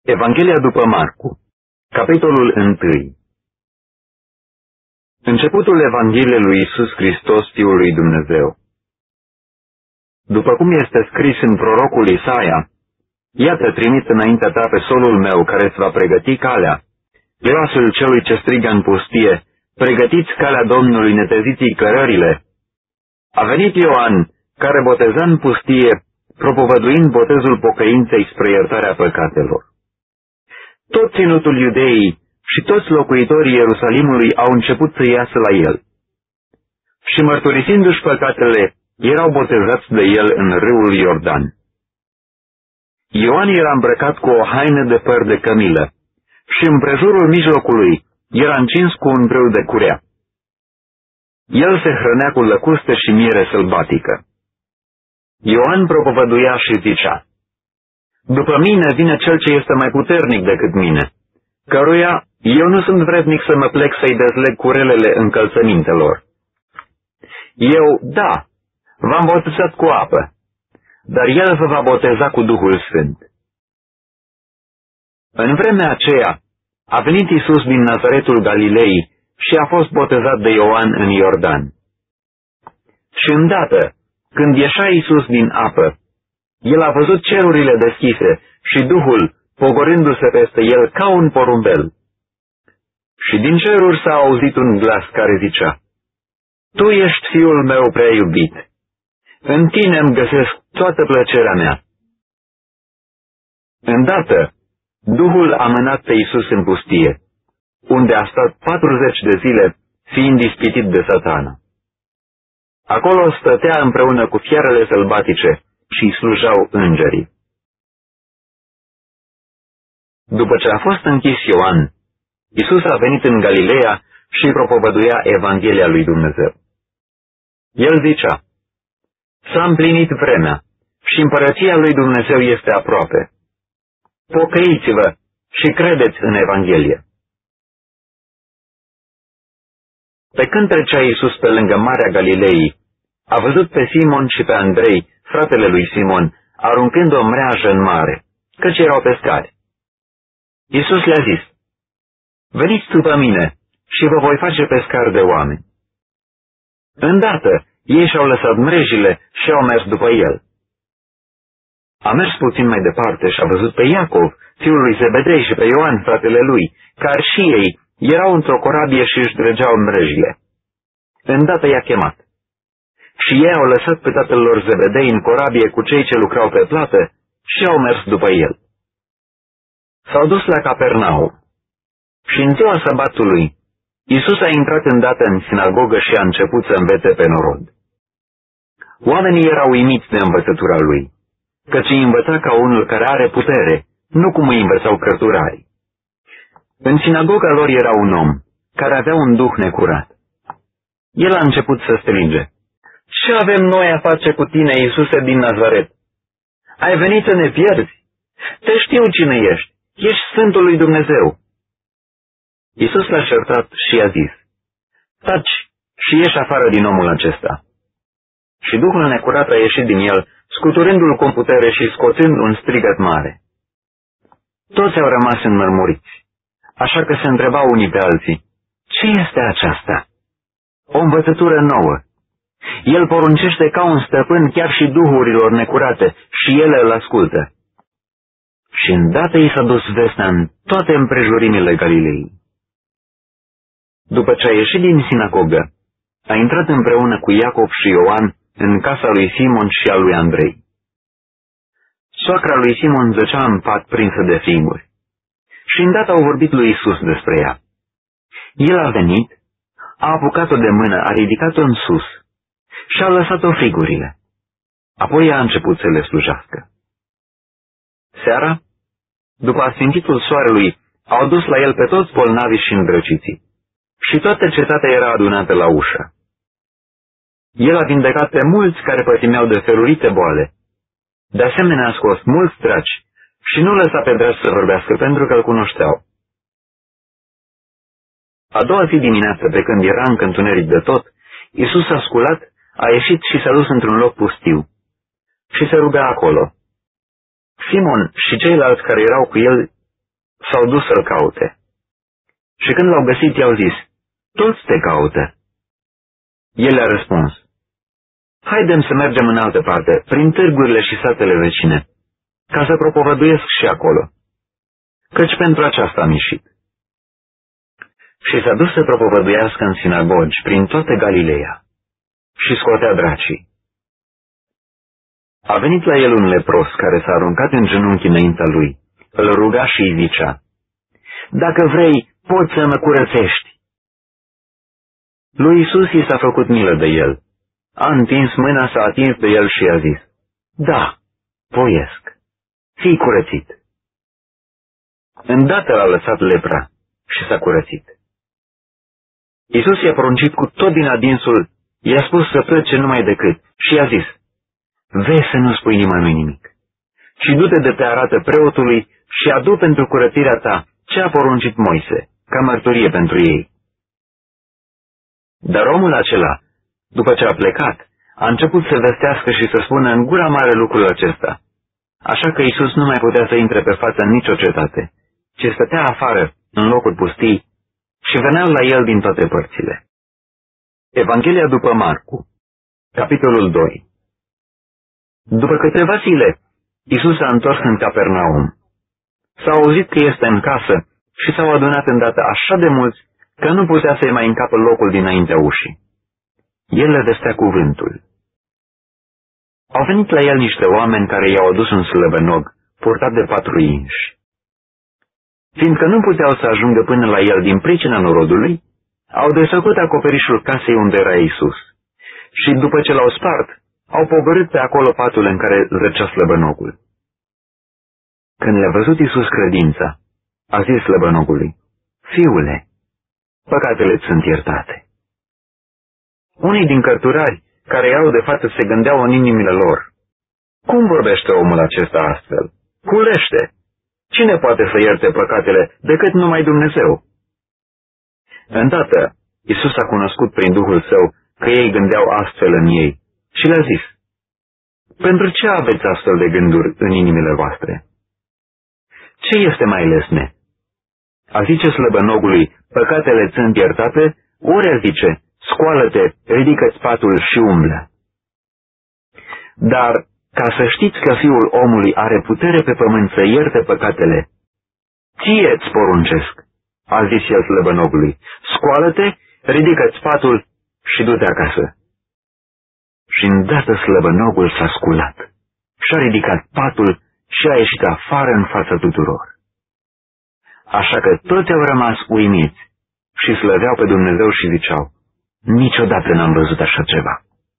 Evanghelia după Marcu, capitolul 1. Începutul Evangheliei lui Iisus Hristos, Fiul lui Dumnezeu. După cum este scris în prorocul Isaia, iată trimit înaintea ta pe solul meu care îți va pregăti calea, glasul celui ce strigă în pustie, pregătiți calea Domnului, neteziți cărările. A venit Ioan, care boteza în pustie, propovăduind botezul pocăinței spre iertarea păcatelor. Tot ținutul Iudeii și toți locuitorii Ierusalimului au început să iasă la el. Și mărturisindu-și păcatele, erau botezați de el în râul Iordan. Ioan era îmbrăcat cu o haină de păr de cămilă și împrejurul mijlocului era încins cu un brâu de curea. El se hrănea cu lăcuste și miere sălbatică. Ioan propovăduia și zicea: După mine vine cel ce este mai puternic decât mine, căruia eu nu sunt vrednic să mă plec să-i dezleg curelele încălțămintelor. Eu, da, v-am botezat cu apă, dar el vă va boteza cu Duhul Sfânt. În vremea aceea a venit Iisus din Nazaretul Galilei și a fost botezat de Ioan în Iordan. Și îndată, când ieșea Iisus din apă, el a văzut cerurile deschise și Duhul pogorându-se peste el ca un porumbel. Și din ceruri s-a auzit un glas care zicea: Tu ești Fiul meu prea iubit, în tine îmi găsesc toată plăcerea mea. Îndată, Duhul a mânat pe Iisus în pustie, unde a stat 40 de zile, fiind ispitit de Satana. Acolo stătea împreună cu fiarele sălbatice și îi slujau îngerii. După ce a fost închis Ioan, Iisus a venit în Galileea și propovăduia Evanghelia lui Dumnezeu. El zicea: S-a împlinit vremea și împărăția lui Dumnezeu este aproape. Pocăiți-vă și credeți în Evanghelie. Pe când trecea Iisus pe lângă Marea Galilei, a văzut pe Simon și pe Andrei, fratele lui Simon, aruncând o mreajă în mare, căci erau pescari. Iisus le-a zis: Veniți după mine și vă voi face pescari de oameni. Îndată, ei și-au lăsat mrejile și au mers după el. A mers puțin mai departe și a văzut pe Iacov, fiul lui Zebedei, și pe Ioan, fratele lui, care și ei erau într-o corabie și își dregeau mrejile. Îndată i-a chemat. Și ei au lăsat pe tatăl lor Zebedei în corabie cu cei ce lucrau pe plată și au mers după el. S-au dus la Capernaum. Și în ziua sabatului, Iisus a intrat îndată în sinagogă și a început să învețe pe norod. Oamenii erau uimiți de învățătura lui, căci îi învăța ca unul care are putere, nu cum îi învățau cărturarii. În sinagoga lor era un om care avea un duh necurat. El a început să strige: Ce avem noi a face cu tine, Iisuse din Nazaret? Ai venit să ne pierzi? Te știu cine ești. Ești Sfântul lui Dumnezeu. Iisus l-a certat și i-a zis: Taci și ieși afară din omul acesta. Și duhul necurat a ieșit din el, scuturându-l cu putere și scoțând un strigăt mare. Toți au rămas înmărmuriți, așa că se întrebau unii pe alții: Ce este aceasta? O învățătură nouă. El poruncește ca un stăpân chiar și duhurilor necurate și ele îl ascultă. Și îndată i s-a dus vestea în toate împrejurimile Galilei. După ce a ieșit din sinagogă, a intrat împreună cu Iacov și Ioan în casa lui Simon și a lui Andrei. Soacra lui Simon zăcea în pat prinsă de finguri. Și îndată au vorbit lui Iisus despre ea. El a venit, a apucat-o de mână, a ridicat-o în sus și a lăsat-o frigurile. Apoi a început să le slujească. Seara, după asfințitul soarelui, au dus la el pe toți bolnavii și îndrăciții. Și toată cetatea era adunată la ușă. El a vindecat pe mulți care pătimeau de felurite boale. De asemenea a scos mulți draci și nu lăsa pe draci să vorbească pentru că îl cunoșteau. A doua zi dimineață, pe când era încă întuneric de tot, Iisus a sculat, a ieșit și s-a dus într-un loc pustiu și se ruga acolo. Simon și ceilalți care erau cu el s-au dus să-l caute. Și când l-au găsit, i-au zis, toți te caută. El a răspuns, haidem să mergem în altă parte, prin târgurile și satele vecine, ca să propovăduiesc și acolo, căci pentru aceasta am ieșit. Și s-a dus să propovăduiască în sinagogi prin toată Galileea și scotea dracii. A venit la el un lepros care s-a aruncat în genunchi înaintea lui, îl ruga și îi zicea, dacă vrei, poți să mă curățești. Lui Iisus i s-a făcut milă de el. A întins mâna, s-a atins de el și i-a zis, da, voiesc, fii curățit. Îndată l-a lăsat lepra și s-a curățit. Iisus i-a poruncit cu tot din adinsul, i-a spus să plece numai decât și i-a zis, vezi să nu spui nimănui nimic, ci du-te de te arată preotului și adu pentru curățirea ta ce a poruncit Moise, ca mărturie pentru ei. Dar omul acela, după ce a plecat, a început să vestească și să spună în gura mare lucrul acesta, așa că Iisus nu mai putea să intre pe față în nicio cetate, ci stătea afară, în locuri pustii, și veneau la el din toate părțile. Evanghelia după Marcu, capitolul 2. După câteva zile, Iisus s-a întors în Capernaum. S-a auzit că este în casă și s-au adunat îndată așa de mulți că nu putea să-i mai încapă locul dinaintea ușii. El le vestea cuvântul. Au venit la el niște oameni care i-au adus un slăbănog, purtat de 4 inși. Fiindcă nu puteau să ajungă până la el din pricina norodului, au desfăcut acoperișul casei unde era Iisus. Și după ce l-au spart, au pogorât pe acolo patul în care zăcea slăbănogul. Când le-a văzut Iisus credința, a zis slăbănogului, fiule, păcatele sunt iertate. Unii din cărturari care iau de față se gândeau în inimile lor, cum vorbește omul acesta astfel? Hulește! Cine poate să ierte păcatele decât numai Dumnezeu? Îndată, Iisus a cunoscut prin Duhul Său că ei gândeau astfel în ei și le-a zis, pentru ce aveți astfel de gânduri în inimile voastre? Ce este mai lesne? A zice slăbănogului, păcatele sunt iertate, ori a zice, scoală-te, ridică-ți patul și umblă. Dar, ca să știți că Fiul omului are putere pe pământ să ierte păcatele, ție îți poruncesc, a zis el slăbănogului, scoală-te, ridică-ți patul și du-te acasă. Și îndată slăbănogul s-a sculat și-a ridicat patul și a ieșit afară în fața tuturor. Așa că toți au rămas uimiți și slăveau pe Dumnezeu și ziceau, niciodată n-am văzut așa ceva.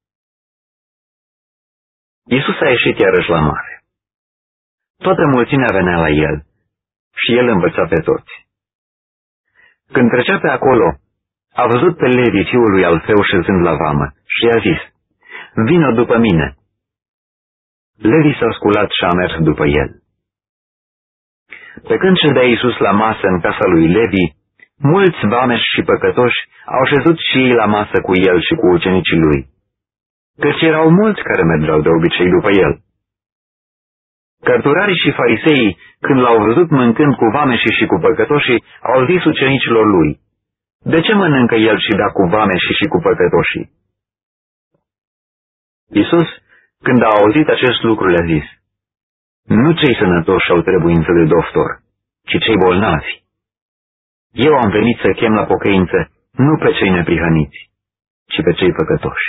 Iisus a ieșit iarăși la mare. Toată mulțimea venea la el și el învăța pe toți. Când trecea pe acolo, a văzut pe Levi, fiul lui Alfeu, șezând la vamă și i-a zis, vino după mine. Levi s-a sculat și a mers după el. Pe când ședea Iisus la masă în casa lui Levi, mulți vameși și păcătoși au șezut și ei la masă cu el și cu ucenicii lui, căci erau mulți care mergeau de obicei după el. Cărturarii și fariseii, când l-au văzut mâncând cu vameșii și cu păcătoșii, au zis ucenicilor lui, de ce mănâncă el și bea cu vameșii și cu păcătoșii? Iisus, când a auzit acest lucru, le-a zis, nu cei sănătoși au trebuință de doctor, ci cei bolnavi. Eu am venit să chem la pocăință nu pe cei neprihăniți, ci pe cei păcătoși.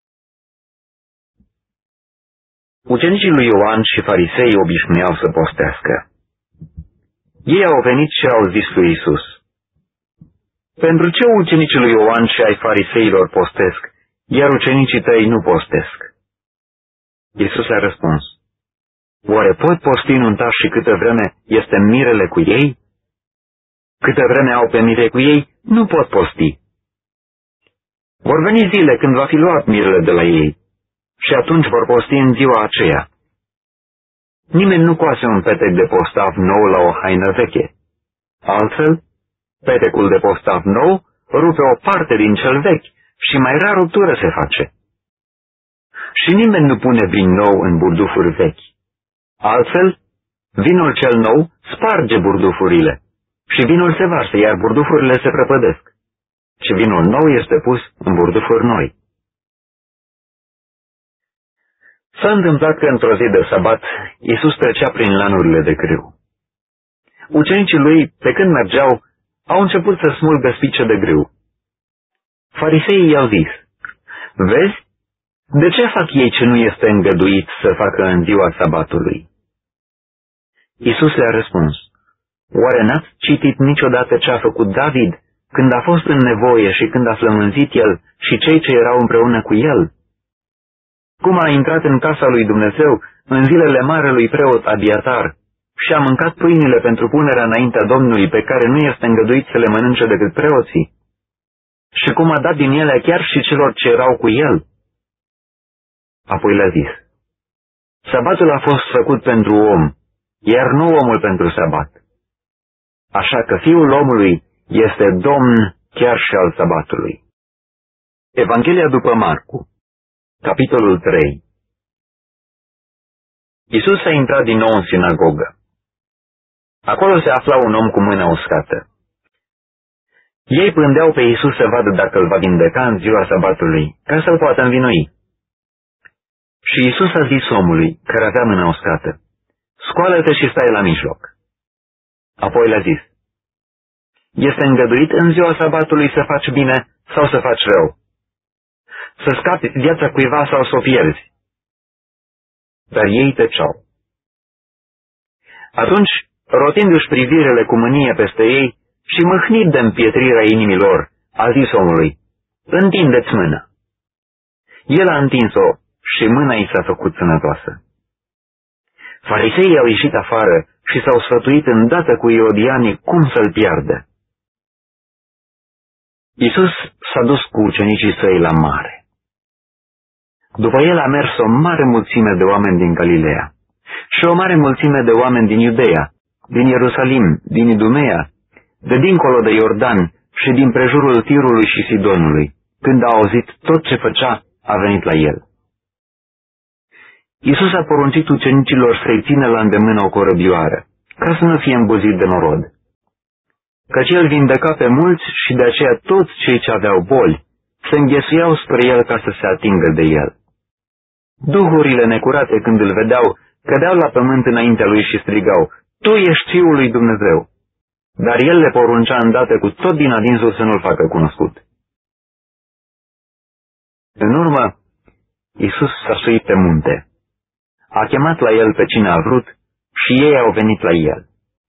Ucenicii lui Ioan și farisei obișnuiau să postească. Ei au venit și au zis lui Iisus, pentru ce ucenicii lui Ioan și ai fariseilor postesc, iar ucenicii tăi nu postesc? Iisus a răspuns, oare pot posti nuntașii câtă vreme este mirele cu ei? Câtă vreme au pe mire cu ei, nu pot posti. Vor veni zile când va fi luat mirele de la ei și atunci vor posti în ziua aceea. Nimeni nu coase un petec de postav nou la o haină veche. Altfel, petecul de postav nou rupe o parte din cel vechi și mai rar ruptură se face. Și nimeni nu pune vin nou în burdufuri vechi. Altfel, vinul cel nou sparge burdufurile și vinul se varsă, iar burdufurile se prăpădesc, și vinul nou este pus în burdufuri noi. S-a întâmplat că într-o zi de sabat, Iisus trecea prin lanurile de grâu. Ucenicii lui, pe când mergeau, au început să smulgă spice de grâu. Fariseii i-au zis: vezi, de ce fac ei ce nu este îngăduit să facă în ziua sabatului? Iisus le-a răspuns: oare n-ați citit niciodată ce a făcut David când a fost în nevoie și când a flămânzit el și cei ce erau împreună cu el? Cum a intrat în casa lui Dumnezeu în zilele marelui preot Abiatar și a mâncat pâinile pentru punerea înaintea Domnului pe care nu este îngăduit să le mănânce decât preoții? Și cum a dat din ele chiar și celor ce erau cu el? Apoi le-a zis: sabatul a fost făcut pentru om, iar nu omul pentru sabat. Așa că Fiul omului este Domn chiar și al sabatului. Evanghelia după Marcu, capitolul 3. Iisus a intrat din nou în sinagogă. Acolo se afla un om cu mâna uscată. Ei pândeau pe Iisus să vadă dacă îl va vindeca în ziua sabatului, ca să-l poată învinui. Și Iisus a zis omului care avea mâna uscată: scoală-te și stai la mijloc. Apoi le-a zis: este îngăduit în ziua sabatului să faci bine sau să faci rău? Să scapi viața cuiva sau să o pierzi? Dar ei tăceau. Atunci, rotindu-și privirile cu mânie peste ei și mâhnit de împietrirea inimilor, a zis omului: întinde-ți mâna. El a întins-o și mâna i s-a făcut sănătoasă. Fariseii au ieșit afară și s-au sfătuit îndată cu irodianii cum să-l piardă. Iisus s-a dus cu ucenicii săi la mare. După el a mers o mare mulțime de oameni din Galileea și o mare mulțime de oameni din Iudeea, din Ierusalim, din Idumea, de dincolo de Iordan și din prejurul Tirului și Sidonului. Când a auzit tot ce făcea, a venit la el. Iisus a poruncit ucenicilor să-i țină la îndemână o corăbioară, ca să nu fie îmbuzit de norod. Căci el vindeca pe mulți și de aceea toți cei ce aveau boli se înghesuiau spre el ca să se atingă de el. Duhurile necurate, când îl vedeau, cădeau la pământ înaintea lui și strigau: tu ești Fiul lui Dumnezeu. Dar el le poruncea îndată cu tot din adinsul să nu-l facă cunoscut. În urmă, Iisus s-a suit pe munte. A chemat la el pe cine a vrut și ei au venit la el.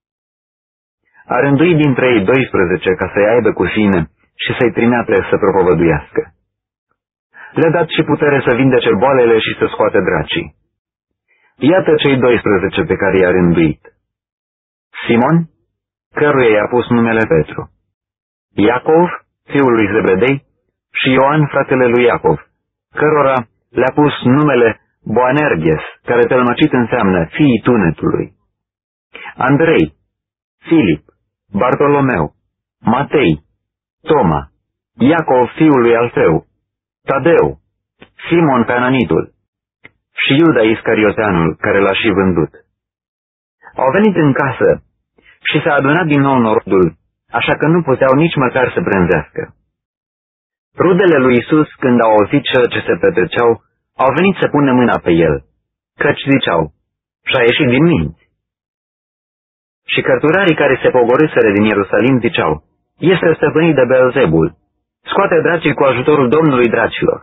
A rânduit dintre ei 12 ca să-i aibă cu sine și să-i trimeată să propovăduiască. Le-a dat și putere să vindece boalele și să scoate dracii. Iată cei 12 pe care i-a rânduit: Simon, căruia i-a pus numele Petru, Iacov, fiul lui Zebedei, și Ioan, fratele lui Iacov, cărora le-a pus numele Boanerges, care tălmăcit înseamnă fiii tunetului, Andrei, Filip, Bartolomeu, Matei, Toma, Iacov fiul lui Alfeu, Tadeu, Simon Cananitul și Iuda Iscarioteanul, care l-a și vândut. Au venit în casă și s-a adunat din nou norodul, așa că nu puteau nici măcar să brânzească. Rudele lui Iisus, când au auzit cele ce se petreceau, au venit să pună mâna pe el, căci ziceau: și-a ieșit din minți. Și cărturarii care se pogorâseră din Ierusalim ziceau: este stăpânit de Beelzebul, scoate dracii cu ajutorul Domnului dracilor.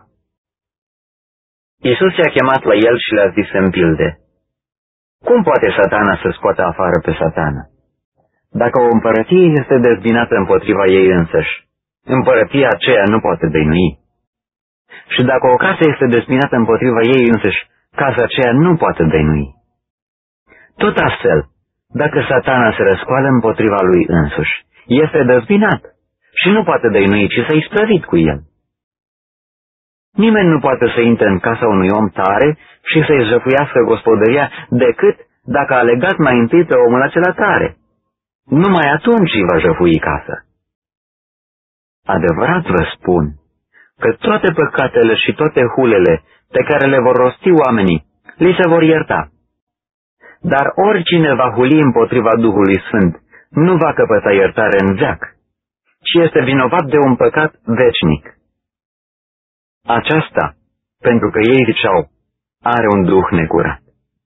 Iisus i-a chemat la el și le-a zis în pilde: cum poate Satana să scoată afară pe Satana? Dacă o împărăție este dezbinată împotriva ei însăși, împărăția aceea nu poate dăinui. Și dacă o casă este dezbinată împotriva ei însăși, casa aceea nu poate dăinui. Tot astfel, dacă Satana se răscoală împotriva lui însuși, este dezbinat și nu poate dăinui, ci s-a isprăvit cu el. Nimeni nu poate să intre în casa unui om tare și să-i jăfuiască gospodăria decât dacă a legat mai întâi pe omul acela tare. Numai atunci îi va jăfui casa. Adevărat vă spun că toate păcatele și toate hulele pe care le vor rosti oamenii, li se vor ierta. Dar oricine va huli împotriva Duhului Sfânt nu va căpăta iertare în veac, ci este vinovat de un păcat vecinic. Aceasta, pentru că ei ziceau, are un duh necurat.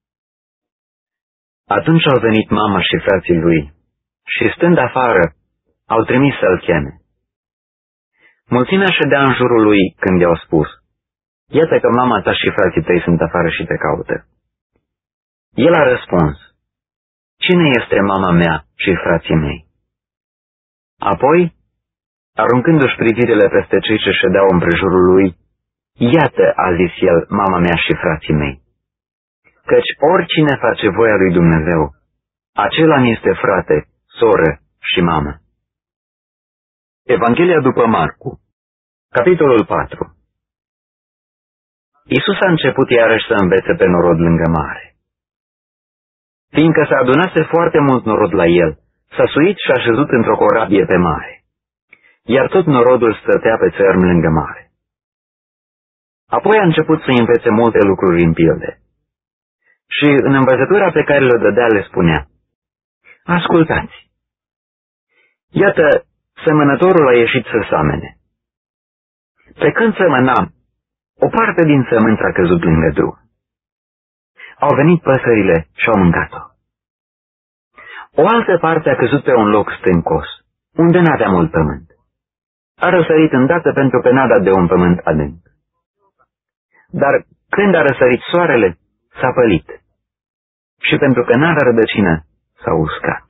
Atunci au venit mama și frații lui și, stând afară, au trimis să-l cheme. Mulțimea ședea în jurul lui când i-au spus, iată că mama ta și frații tăi sunt afară și te caută. El a răspuns, cine este mama mea și frații mei? Apoi, aruncându-și privirile peste cei ce ședeau împrejurul lui, iată, a zis el, mama mea și frații mei, căci oricine face voia lui Dumnezeu, acela mi este frate, soră și mamă. Evanghelia după Marcu, capitolul 4. Iisus a început iarăși să învețe pe norod lângă mare. Fiindcă s-a adunase foarte mult norod la el, s-a suit și a șezut într-o corabie pe mare, iar tot norodul stătea pe țărm lângă mare. Apoi a început să învețe multe lucruri în pilde. Și în învățătura pe care le dădea le spunea, ascultați! Iată, semănătorul a ieșit să samene. Pe când semăna, o parte din sămânță a căzut lângă drum. Au venit păsările și au mâncat-o. O altă parte a căzut pe un loc stâncos, unde n-avea mult pământ. A răsărit îndată pentru că n-a dat de un pământ adânc. Dar când a răsărit soarele, s-a pălit. Și pentru că n-avea rădăcină, s-a uscat.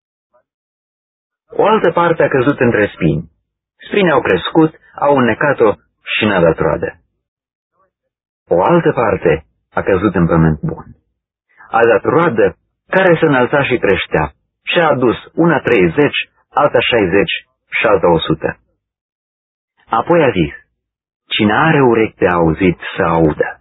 O altă parte a căzut între spini. Spinii au crescut, au înnecat-o și n-a dat roadă. O altă parte a căzut în pământ bun. A dat roadă care se înălța și creștea și a adus una 30, alta 60 și alta 100. Apoi a zis, cine are urechi de auzit să audă.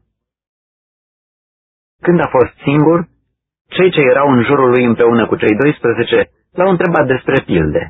Când a fost singur, cei ce erau în jurul lui împreună cu cei 12 l-au întrebat despre pilde.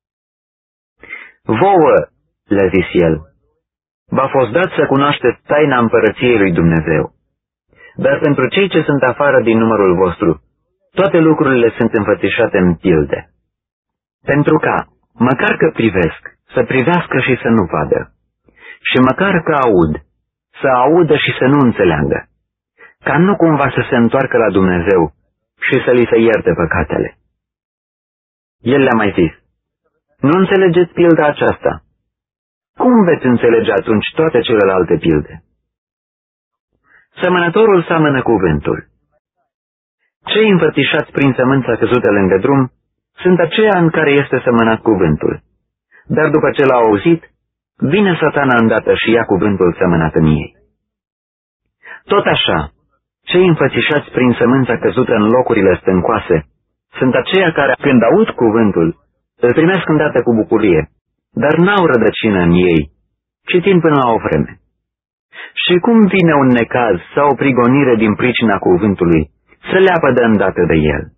Vouă, le-a zis el, v-a fost dat să cunoașteți taina împărăției lui Dumnezeu. Dar pentru cei ce sunt afară din numărul vostru, toate lucrurile sunt înfățișate în pilde. Pentru ca, măcar că privesc, să privească și să nu vadă, și măcar că aud, să audă și să nu înțeleagă, ca nu cumva să se întoarcă la Dumnezeu și să li se ierte păcatele. El le-a mai zis, nu înțelegeți pilda aceasta? Cum veți înțelege atunci toate celelalte pilde? Semănătorul seamănă cuvântul. Cei înfățișați prin sămânța căzută lângă drum sunt aceia în care este semănat cuvântul. Dar după ce l-au auzit, vine Satana îndată și ia cuvântul semănat în ei. Tot așa, cei înfățișați prin sămânța căzută în locurile stâncoase sunt aceia care, când aud cuvântul, îl primesc îndată cu bucurie, dar n-au rădăcină în ei, ci țin până la o vreme. Și cum vine un necaz sau o prigonire din pricina cuvântului, se leapă de îndată de el.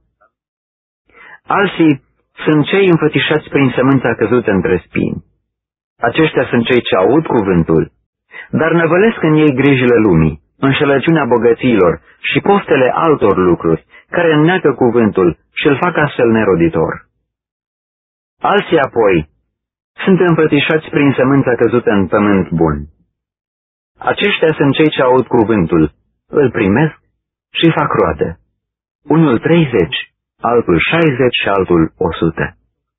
Alții sunt cei înfățișați prin sămânța căzută între spini. Aceștia sunt cei ce aud cuvântul, dar năvălesc în ei grijile lumii, înșelăciunea bogățiilor și poftele altor lucruri, care înneacă cuvântul și îl fac astfel neroditor. Alții apoi sunt înfățișați prin sămânța căzută în pământ bun. Aceștia sunt cei ce aud cuvântul, îl primesc și fac roadă. Unul 30, altul 60 și altul 100.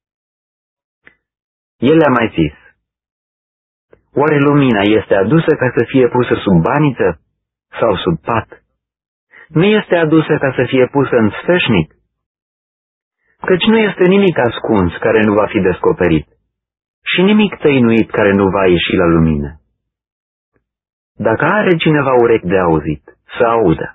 El le-a mai zis, oare lumina este adusă ca să fie pusă sub baniță sau sub pat? Nu este adusă ca să fie pusă în sfeșnic? Căci nu este nimic ascuns care nu va fi descoperit și nimic tăinuit care nu va ieși la lumină. Dacă are cineva urechi de auzit, să audă.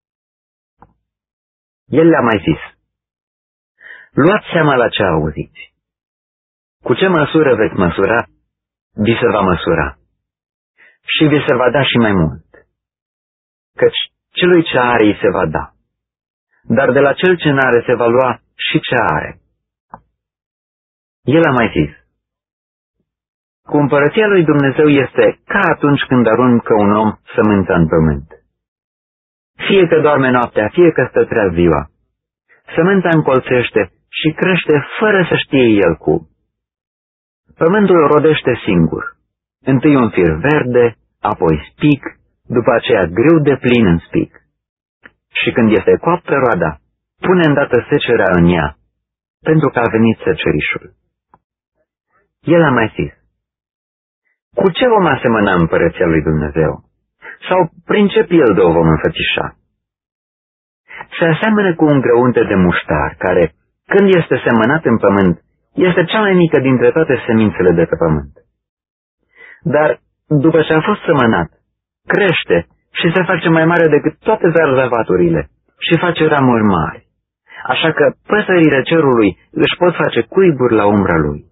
El le-a mai zis, luați seama la ce auziți. Cu ce măsură veți măsura, vi se va măsura și vi se va da și mai mult. Căci celui ce are îi se va da, dar de la cel ce n-are se va lua și ce are. El a mai zis, cu împărăția lui Dumnezeu este ca atunci când aruncă un om sămânța în pământ. Fie că doarme noaptea, fie că stă treaz ziua, sămânța încolțește și crește fără să știe el cum. Pământul rodește singur, întâi un fir verde, apoi spic, după aceea grâu de plin în spic. Și când este coaptă roada, pune îndată secerea în ea, pentru că a venit secerișul. El a mai zis: cu ce vom asemăna împărăția lui Dumnezeu? Sau prin ce pildă o vom înfățișa? Se aseamănă cu un grăunte de muștar, care, când este semănat în pământ, este cea mai mică dintre toate semințele de pe pământ. Dar, după ce a fost semănat, crește și se face mai mare decât toate zarzavaturile și face ramuri mari, așa că păsările cerului își pot face cuiburi la umbra lui.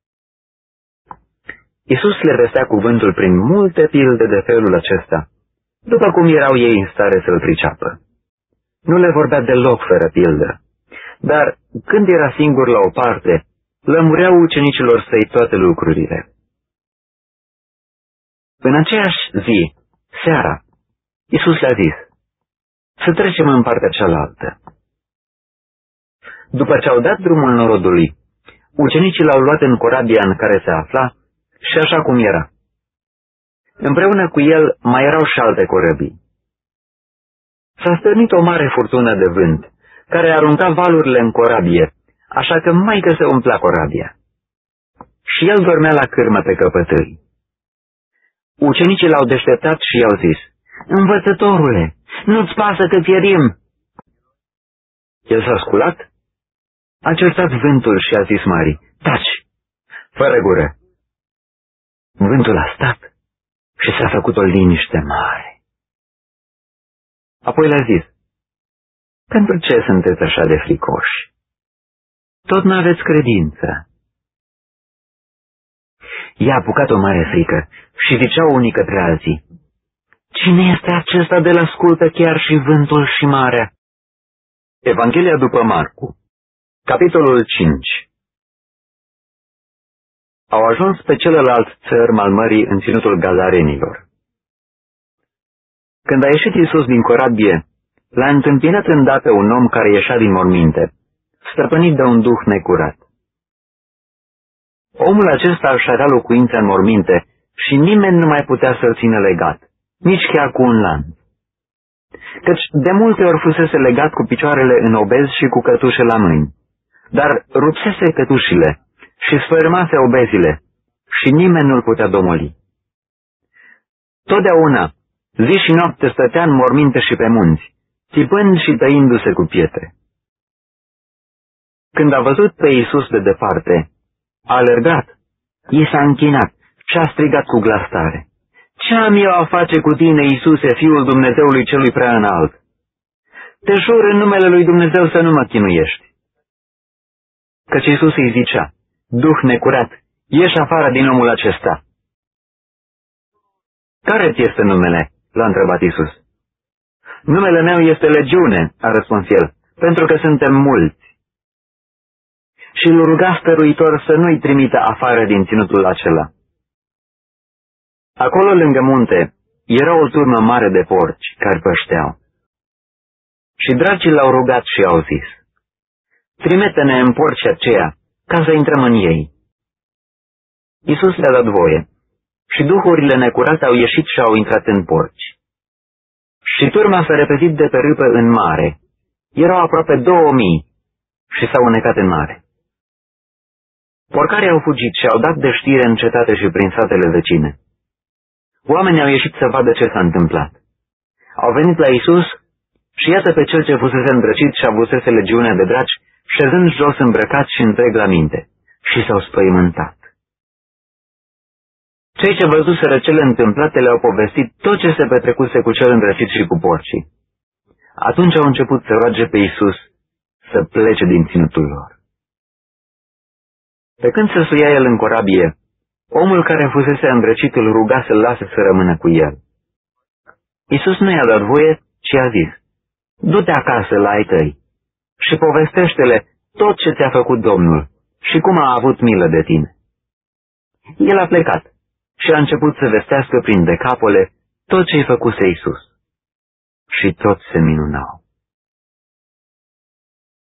Iisus le vestea cuvântul prin multe pilde de felul acesta, după cum erau ei în stare să-l priceapă. Nu le vorbea deloc fără pildă, dar când era singur la o parte, lămureau ucenicilor săi toate lucrurile. În aceeași zi, seara, Iisus le-a zis: să trecem în partea cealaltă. După ce au dat drumul norodului, ucenicii l-au luat în corabia în care se afla și așa cum era. Împreună cu el mai erau și alte corăbii. S-a stârnit o mare furtună de vânt, care arunca valurile în corabie, așa că mai se umplea corabia. Și el dormea la cârmă pe căpătâi. Ucenicii l-au deșteptat și i-au zis: învățătorule, nu-ți pasă că pierim? El s-a sculat, a certat vântul și a zis mării: taci, fără gură. Vântul a stat și s-a făcut o liniște mare. Apoi le-a zis: pentru ce sunteți așa de fricoși? Tot n-aveți credință. I-a apucat o mare frică și ziceau unii către alții: cine este acesta de-l ascultă chiar și vântul și marea? Evanghelia după Marcu, capitolul 5. Au ajuns pe celălalt țărm al mării în ținutul Gazarenilor. Când a ieșit Iisus din corabie, l-a întâmpinat îndată un om care ieșea din morminte, stăpânit de un duh necurat. Omul acesta își avea locuința în morminte și nimeni nu mai putea să-l țină legat, nici chiar cu un lanț. Căci de multe ori fusese legat cu picioarele în obez și cu cătușe la mâini, dar rupsese cătușile și sfărâmase obezile și nimeni nu-l putea domoli. Totdeauna, zi și noapte stătea în morminte și pe munți, țipând și tăindu-se cu pietre. Când a văzut pe Iisus de departe, a alergat, i s-a închinat și a strigat cu glas tare: ce am eu a face cu tine, Iisuse, Fiul Dumnezeului celui prea înalt? Te jur în numele lui Dumnezeu să nu mă chinuiești. Căci Iisus îi zicea: duh necurat, ieși afară din omul acesta. Care-ți este numele? L-a întrebat Iisus. Numele meu este Legiune, a răspuns el, pentru că suntem mulți. Și îl ruga stăruitor să nu-i trimită afară din ținutul acela. Acolo, lângă munte, era o turmă mare de porci care pășteau. Și dracii l-au rugat și au zis: trimite-ne în porci aceia, ca să intrăm în ei. Iisus le-a dat voie și duhurile necurate au ieșit și au intrat în porci. Și turma s-a repezit de pe râpă în mare. Erau aproape 2000 și s-au înecat în mare. Porcarii au fugit și au dat de știre în cetate și prin satele vecine. Oamenii au ieșit să vadă ce s-a întâmplat. Au venit la Iisus și iată pe cel ce fusese îndrăcit și avusese legiunea de draci, șezând jos îmbrăcat și întreg la minte, și s-au spăimântat. Cei ce văzuseră cele întâmplate le-au povestit tot ce se petrecuse cu cel îndrăcit și cu porcii. Atunci au început să roage pe Iisus să plece din ținutul lor. Pe când se suia el în corabie, omul care fusese îndrăcit îl ruga să-l lase să rămână cu el. Iisus nu i-a dat voie, ci a zis: du-te acasă la ai tăi și povestește-le tot ce ți-a făcut Domnul și cum a avut milă de tine. El a plecat și a început să vestească prin Decapole tot ce-i făcuse Iisus. Și toți se minunau.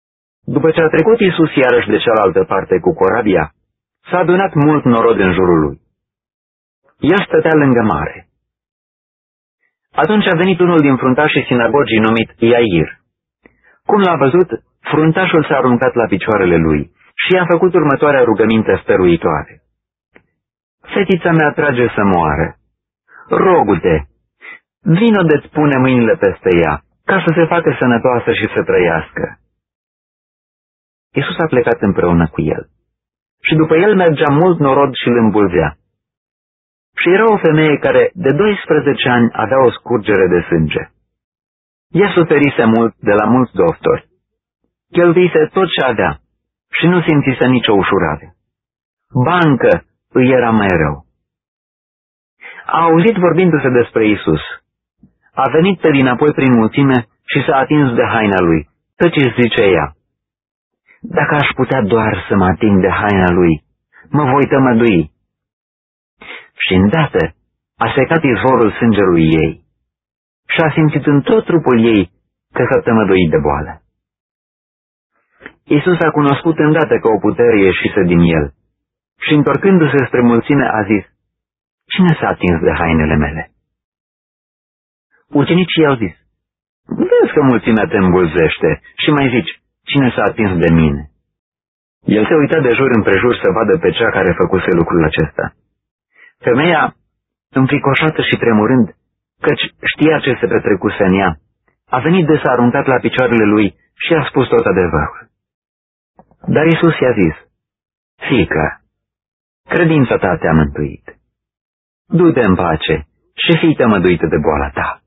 După ce a trecut Iisus iarăși de cealaltă parte cu corabia, s-a adunat mult norod în jurul lui. Ea stătea lângă mare. Atunci a venit unul din fruntașii sinagogii numit Iair. Cum l-a văzut, fruntașul s-a aruncat la picioarele lui și i-a făcut următoarea rugăminte stăruitoare. Fetița mea trage să moară. Rogu-te, vino de-ți pune mâinile peste ea, ca să se facă sănătoasă și să trăiască. Iisus a plecat împreună cu el. Și după el mergea mult norod și îl îmbulzea. Și era o femeie care de 12 ani avea o scurgere de sânge. Ea suferise mult de la mulți doctori. Cheltuise tot ce avea și nu simțise nicio ușurare. Bancă îi era mai rău. A auzit vorbindu-se despre Iisus. A venit pe dinapoi prin mulțime și s-a atins de haina lui, căci zice ea: dacă aș putea doar să mă ating de haina lui, mă voi tămădui. Și îndată a secat izvorul sângelui ei și a simțit în tot trupul ei că s-a tămăduit de boală. Iisus a cunoscut îndată că o putere ieșise din el și, întorcându-se spre mulțime, a zis: cine s-a atins de hainele mele? Ucenicii i-au zis: vezi că mulțimea te îmbulzește și mai zici: cine s-a atins de mine? El se uita de jur împrejur să vadă pe cea care făcuse lucrul acesta. Femeia, înfricoșată și tremurând, căci știa ce se petrecuse în ea, a venit de s-a aruncat la picioarele lui și a spus tot adevărul. Dar Iisus i-a zis: fiică, credința ta te-a mântuit. Du-te în pace și fii tămăduită de boala ta.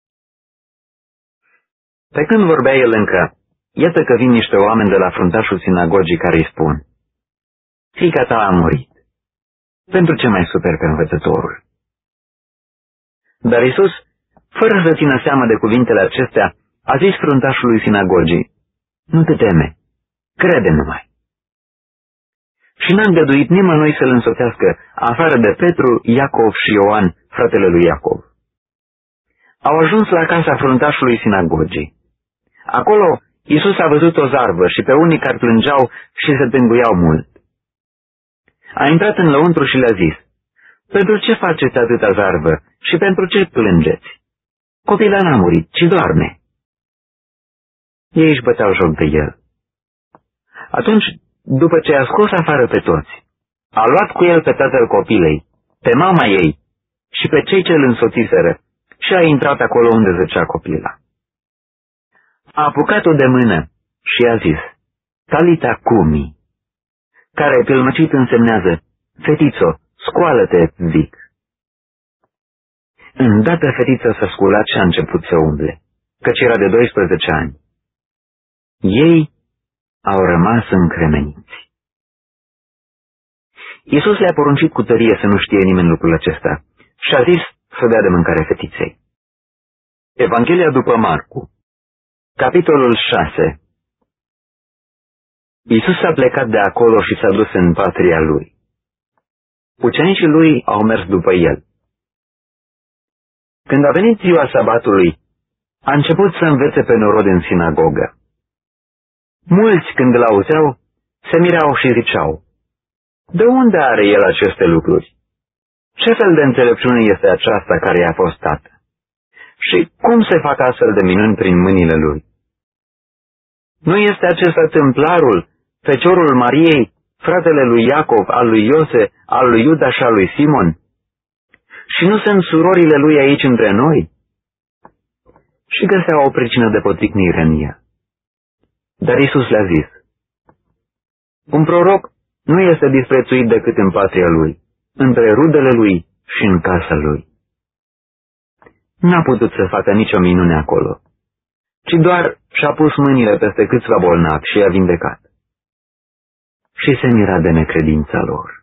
Pe când vorbea el încă, iată că vin niște oameni de la fruntașul sinagogii care îi spun: fiica ta a murit. Pentru ce mai superi pe învățătorul? Dar Iisus, fără să țină seama de cuvintele acestea, a zis fruntașului sinagogii: nu te teme, crede numai. Și n-a îngăduit nimănui să-l însoțească, afară de Petru, Iacov și Ioan, fratele lui Iacov. Au ajuns la casa fruntașului sinagogii. Acolo Iisus a văzut o zarvă și pe unii care plângeau și se tânguiau mult. A intrat în lăuntru și le-a zis: pentru ce faceți atâta zarvă și pentru ce plângeți? Copila n-a murit, ci doarme. Ei își băteau joc de el. Atunci, după ce a scos afară pe toți, a luat cu el pe tatăl copilei, pe mama ei și pe cei ce îl însoțiseră și a intrat acolo unde zăcea copila. A apucat-o de mână și a zis: Talita cumi, care pilmăcit însemnează: fetițo, scoală-te, vic. Îndată fetița s-a sculat și a început să umble, căci era de 12 ani. Ei au rămas încremeniți. Iisus le-a poruncit cu tărie să nu știe nimeni lucrul acesta și a zis să dea de mâncare fetiței. Evanghelia după Marcu, capitolul 6. Iisus s-a plecat de acolo și s-a dus în patria lui. Ucenicii lui au mers după el. Când a venit ziua sabatului, a început să învețe pe norod în sinagogă. Mulți, când îl auzeau, se mirau și ziceau: de unde are el aceste lucruri? Ce fel de înțelepciune este aceasta care i-a fost dată? Și cum se fac astfel de minuni prin mâinile lui? Nu este acesta tâmplarul, feciorul Mariei, fratele lui Iacov, al lui Iose, al lui Iuda și al lui Simon? Și nu sunt surorile lui aici între noi? Și găseau o pricină de poticnire în ea. Dar Iisus le-a zis: un proroc nu este disprețuit decât în patria lui, între rudele lui și în casa lui. N-a putut să facă nicio minune acolo, ci doar și-a pus mâinile peste câțiva bolnavi și i-a vindecat. Și se mira de necredința lor.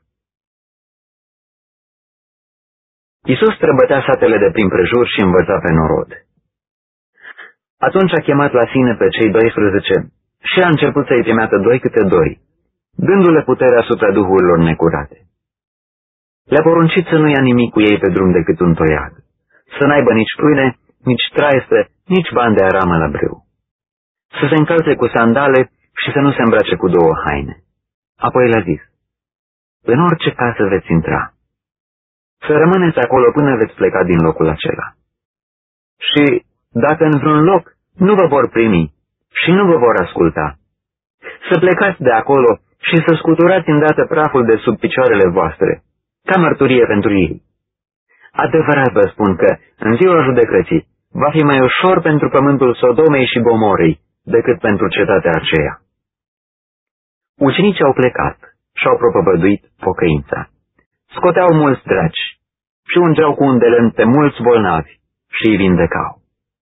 Iisus străbătea satele de prin prejur și învăța pe norod. Atunci a chemat la sine pe cei 12 și a început să-i trimeată 2 câte 2, dându-le putere asupra duhurilor necurate. Le-a poruncit să nu ia nimic cu ei pe drum decât un toiag, să n-aibă nici pâine, nici traiste, nici bani de aramă la brâu, să se încalțe cu sandale și să nu se îmbrace cu două haine. Apoi le-a zis: în orice casă veți intra, să rămâneți acolo până veți pleca din locul acela. Și dacă în vreun loc nu vă vor primi și nu vă vor asculta, să plecați de acolo și să scuturați îndată praful de sub picioarele voastre, ca mărturie pentru ei. Adevărat vă spun că, în ziua judecății, va fi mai ușor pentru pământul Sodomei și Gomorei decât pentru cetatea aceea. Ucenicii au plecat și-au propovăduit pocăința. Scoteau mulți draci și ungeau cu un de lemn pe mulți bolnavi și îi vindecau.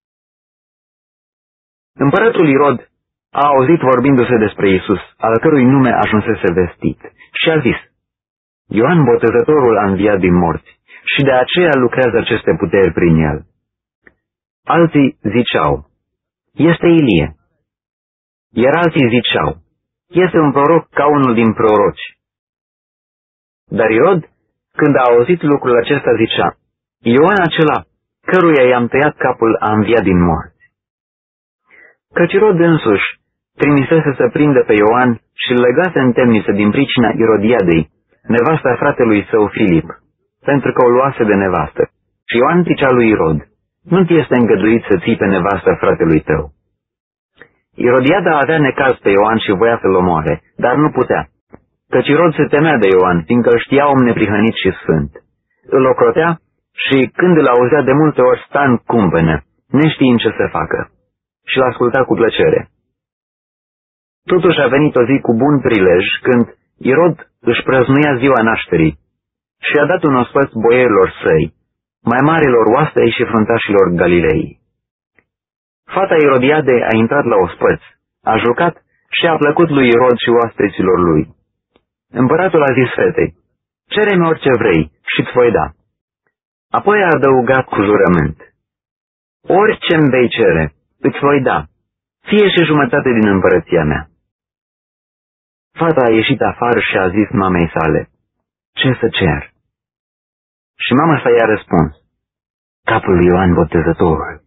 Împăratul Irod a auzit vorbindu-se despre Iisus, al cărui nume ajunsese vestit, și a zis: Ioan Botezătorul a înviat din morți și de aceea lucrează aceste puteri prin el. Alții ziceau: este Ilie. Iar alții ziceau: este un proroc ca unul din proroci. Dar Irod, când a auzit lucrul acesta, zicea: Ioan acela, căruia i-am tăiat capul, a înviat din morți. Căci Irod însuși trimisese să prindă pe Ioan și îl legase în temniță din pricina Irodiadei, nevasta fratelui său Filip, pentru că o luase de nevastă. Și Ioan zicea lui Irod: nu-ți este îngăduit să ții pe nevasta fratelui tău. Irodiada avea necaz pe Ioan și voia să-l omoare, dar nu putea, căci Irod se temea de Ioan, fiindcă îl știa om neprihănit și sfânt. Îl ocrotea și, când îl auzea, de multe ori sta în cumpănă, neștiind ce să facă, și l asculta cu plăcere. Totuși a venit o zi cu bun prilej, când Irod își prăznuia ziua nașterii și a dat un ospăț boierilor săi, mai marilor oastei și fruntașilor Galilei. Fata Irodiadei a intrat la ospăț, a jucat și a plăcut lui Irod și oaspeților lui. Împăratul a zis fetei: cere-mi orice vrei și-ți voi da. Apoi a adăugat cu jurământ: orice-mi vei cere, îți voi da, fie și jumătate din împărăția mea. Fata a ieșit afară și a zis mamei sale: ce să cer? Și mama sa i-a răspuns: capul lui Ioan Botezătorul.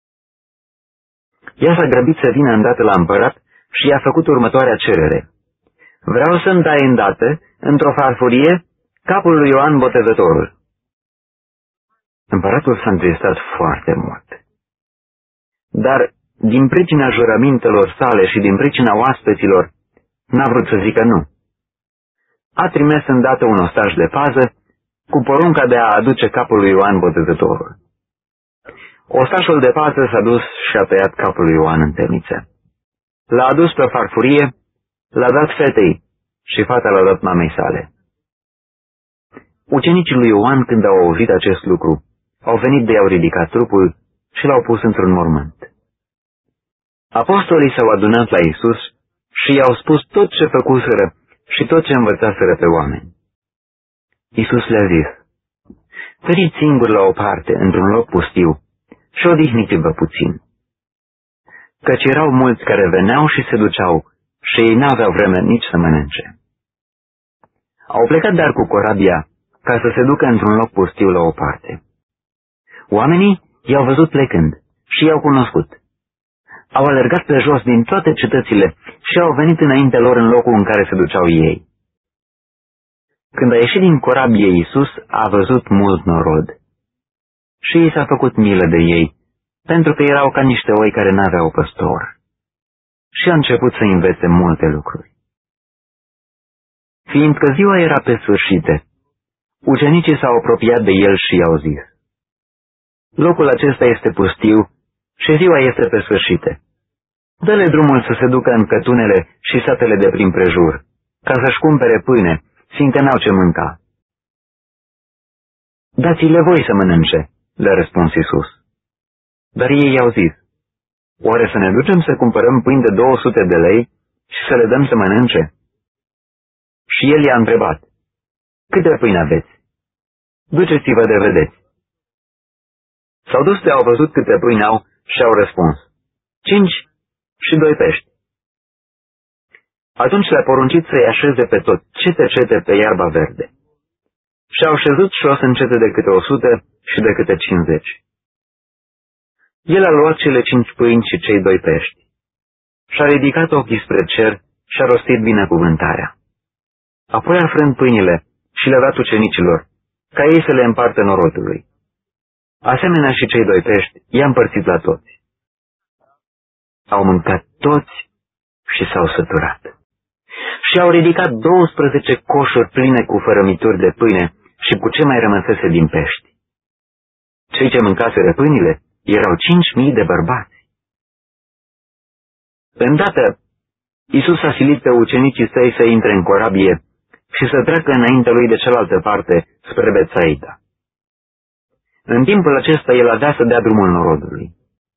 Ea s-a grăbit să vină îndată la împărat și i-a făcut următoarea cerere: vreau să-mi dai îndată, într-o farfurie, capul lui Ioan Botezătorul. Împăratul s-a întristat foarte mult. Dar, din pricina jurămintelor sale și din pricina oaspeților, n-a vrut să zică nu. A trimis îndată un ostaș de pază cu porunca de a aduce capul lui Ioan Botezătorul. Ostașul de pază s-a dus și a tăiat capul lui Ioan în temniță. L-a adus pe farfurie, l-a dat fetei și fata l-a dat mamei sale. Ucenicii lui Ioan, când au auzit acest lucru, au venit de i-au ridicat trupul și l-au pus într-un mormânt. Apostolii s-au adunat la Iisus și i-au spus tot ce făcuseră și tot ce învățaseră pe oameni. Iisus le-a zis: feriți singuri la o parte, într-un loc pustiu, și odihniți-vă puțin. Căci erau mulți care veneau și se duceau și ei n-aveau vreme nici să mănânce. Au plecat dar cu corabia ca să se ducă într-un loc pustiu la o parte. Oamenii i-au văzut plecând și i-au cunoscut. Au alergat pe jos din toate cetățile și au venit înaintea lor în locul în care se duceau ei. Când a ieșit din corabie, Iisus a văzut mult norod și i s-a făcut milă de ei, pentru că erau ca niște oi care n-aveau păstor, și a început să învețe multe lucruri. Fiindcă ziua era pe sfârșite, ucenicii s-au apropiat de el și i-au zis: locul acesta este pustiu și ziua este pe sfârșite. Dă-le drumul să se ducă în cătunele și satele de prin prejur, ca să-și cumpere pâine, fiindcă n-au ce mânca. Dați-le voi să mănânce, le-a răspuns Iisus. Dar ei i-au zis: oare să ne ducem să cumpărăm pâini de 200 de lei și să le dăm să mănânce? Și el i-a întrebat: câte pâini aveți? Duceți-vă de vedeți. S-au dus de au văzut câte pâini au și au răspuns: 5 și 2 pești. Atunci le-a poruncit să-i așeze pe tot, cete pe iarba verde. Și au șezut jos în cete de câte 100 și de câte 50. El a luat cele 5 pâini și cei 2 pești. și-a ridicat ochii spre cer și-a rostit binecuvântarea. Apoi a frânt pâinile și le-a dat ucenicilor, ca ei să le împartă norodului. Asemenea și cei doi pești i-a împărțit la toți. Au mâncat toți și s-au săturat. Și au ridicat 12 coșuri pline cu fărămituri de pâine și cu ce mai rămăsese din pești. Cei ce mâncaseră pâinile erau 5.000 de bărbați. Îndată, Iisus a silit pe ucenicii săi să intre în corabie și să treacă înaintea lui de cealaltă parte, spre Betsaida. În timpul acesta, el avea să dea drumul norodului.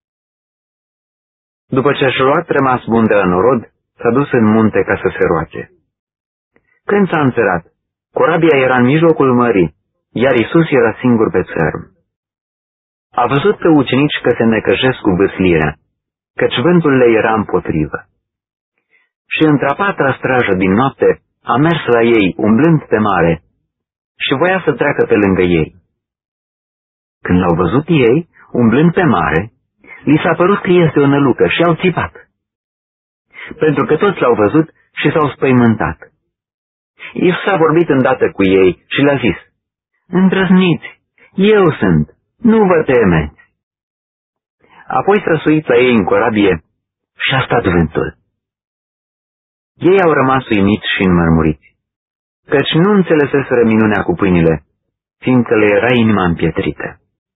După ce și-a luat rămas bun de la norod, s-a dus în munte ca să se roage. Când s-a înserat, corabia era în mijlocul mării, iar Iisus era singur pe țărm. A văzut pe ucenici că se necăjesc cu vâslirea, căci vântul le era împotrivă. Și într-a patra strajă din noapte a mers la ei, umblând pe mare, și voia să treacă pe lângă ei. Când l-au văzut ei, umblând pe mare, li s-a părut că este o nălucă și au țipat. Pentru că toți l-au văzut și s-au spăimântat. Iisus a vorbit îndată cu ei și le-a zis: „Îndrăzniți, eu sunt, nu vă temeți.” Apoi s-a suit la ei în corabie și a stat vântul. Ei au rămas uimiți și înmărmuriți, căci nu înțeleseseră minunea cu pâinile, fiindcă le era inima împietrită.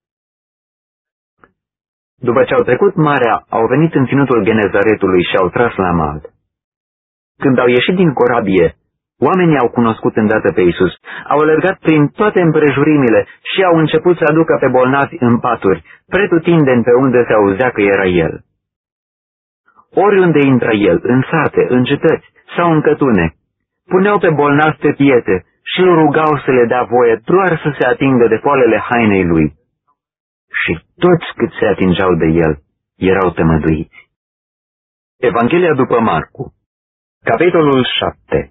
După ce au trecut marea, au venit în ținutul Genezaretului și au tras la mal. Când au ieșit din corabie, oamenii au cunoscut îndată pe Iisus, au alergat prin toate împrejurimile și au început să aducă pe bolnavi în paturi, pretutindeni pe unde se auzea că era El. Oriunde intra El, în sate, în cetăți sau în cătune, puneau pe bolnavi pe piete și îl rugau să le dea voie doar să se atingă de poalele hainei Lui. Și toți cât se atingeau de El erau tămăduiți. Evanghelia după Marcu, capitolul 7.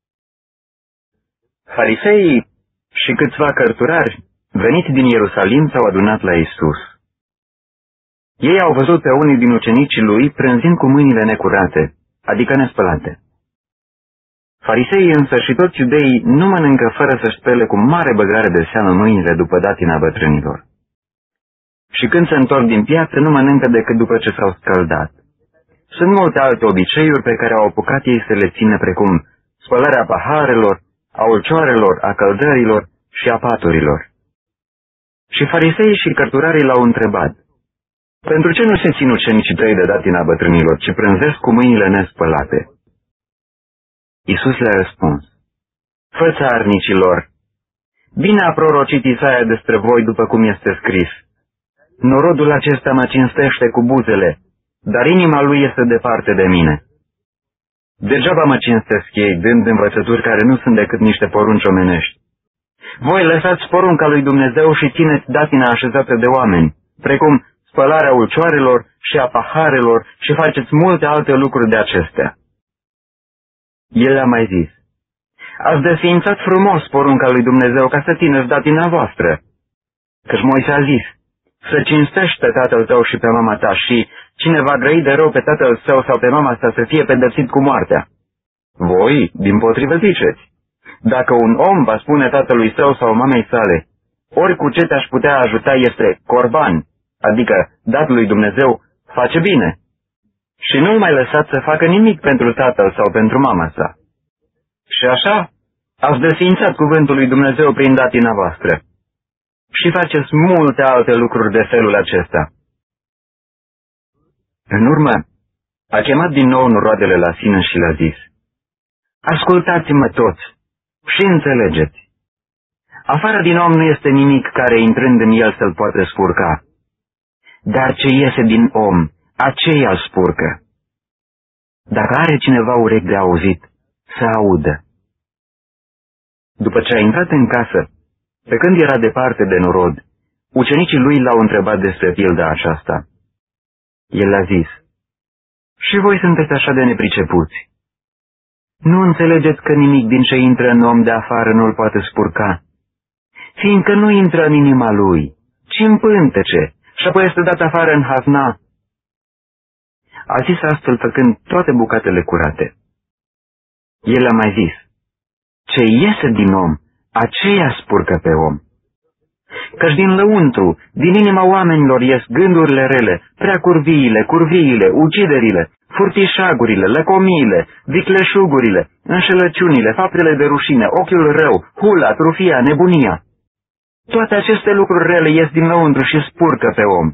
Fariseii și câțiva cărturari veniți din Ierusalim s-au adunat la Iisus. Ei au văzut pe unii din ucenicii Lui prânzind cu mâinile necurate, adică nespălate. Fariseii însă și toți iudeii nu mănâncă fără să-și spele cu mare băgare de seamă mâinile după datina bătrânilor. Și când se întorc din piață, nu mănâncă decât după ce s-au scăldat. Sunt multe alte obiceiuri pe care au apucat ei să le țină, precum spălarea paharelor, a ulcioarelor, a căldărilor și a paturilor. Și fariseii și cărturarii l-au întrebat: „Pentru ce nu se țin ucenicii tăi de datina bătrânilor, ci prânzesc cu mâinile nespălate?” Iisus le-a răspuns: „Fățarnicilor, bine a prorocit Isaia despre voi după cum este scris: Norodul acesta mă cinstește cu buzele, dar inima lui este departe de mine. Degeaba mă cinstesc ei, dând învățături care nu sunt decât niște porunci omenești. Voi lăsați porunca lui Dumnezeu și țineți datina așezată de oameni, precum spălarea ulcioarelor și a paharelor, și faceți multe alte lucruri de acestea.” El a mai zis: „Ați desființat frumos porunca lui Dumnezeu ca să țineți datina voastră. Căci Moise a zis: să cinstești pe tatăl tău și pe mama ta, și cine va grăi de rău pe tatăl său sau pe mama sa să fie pedepsit cu moartea. Voi, dimpotrivă, ziceți: dacă un om va spune tatălui său sau mamei sale: ori cu ce te-aș putea ajuta este corban, adică dat lui Dumnezeu, face bine, și nu-l mai lăsați să facă nimic pentru tatăl sau pentru mama sa. Și așa ați desființat cuvântul lui Dumnezeu prin datina voastră. Și faceți multe alte lucruri de felul acesta.” În urmă, a chemat din nou noroadele la sine și le-a zis: „Ascultați-mă toți și înțelegeți. Afară din om nu este nimic care, intrând în el, să-l poate spurca. Dar ce iese din om, aceea îl spurcă. Dacă are cineva urechi de auzit, să audă.” După ce a intrat în casă, pe când era departe de norod, ucenicii lui l-au întrebat despre pilda aceasta. El a zis: „Și voi sunteți așa de nepricepuți? Nu înțelegeți că nimic din ce intră în om de afară nu-l poate spurca, fiindcă nu intră în inima lui, ci în pântece, și apoi este dat afară în hazna. a zis astfel făcând toate bucatele curate. El a mai zis, ce iese din om, aceea spurcă pe om. Căci din lăuntru, din inima oamenilor ies gândurile rele, preacurviile, curviile, uciderile, furtișagurile, lăcomiile, vicleșugurile, înșelăciunile, faptele de rușine, ochiul rău, hula, trufia, nebunia. Toate aceste lucruri rele ies din lăuntru și spurcă pe om.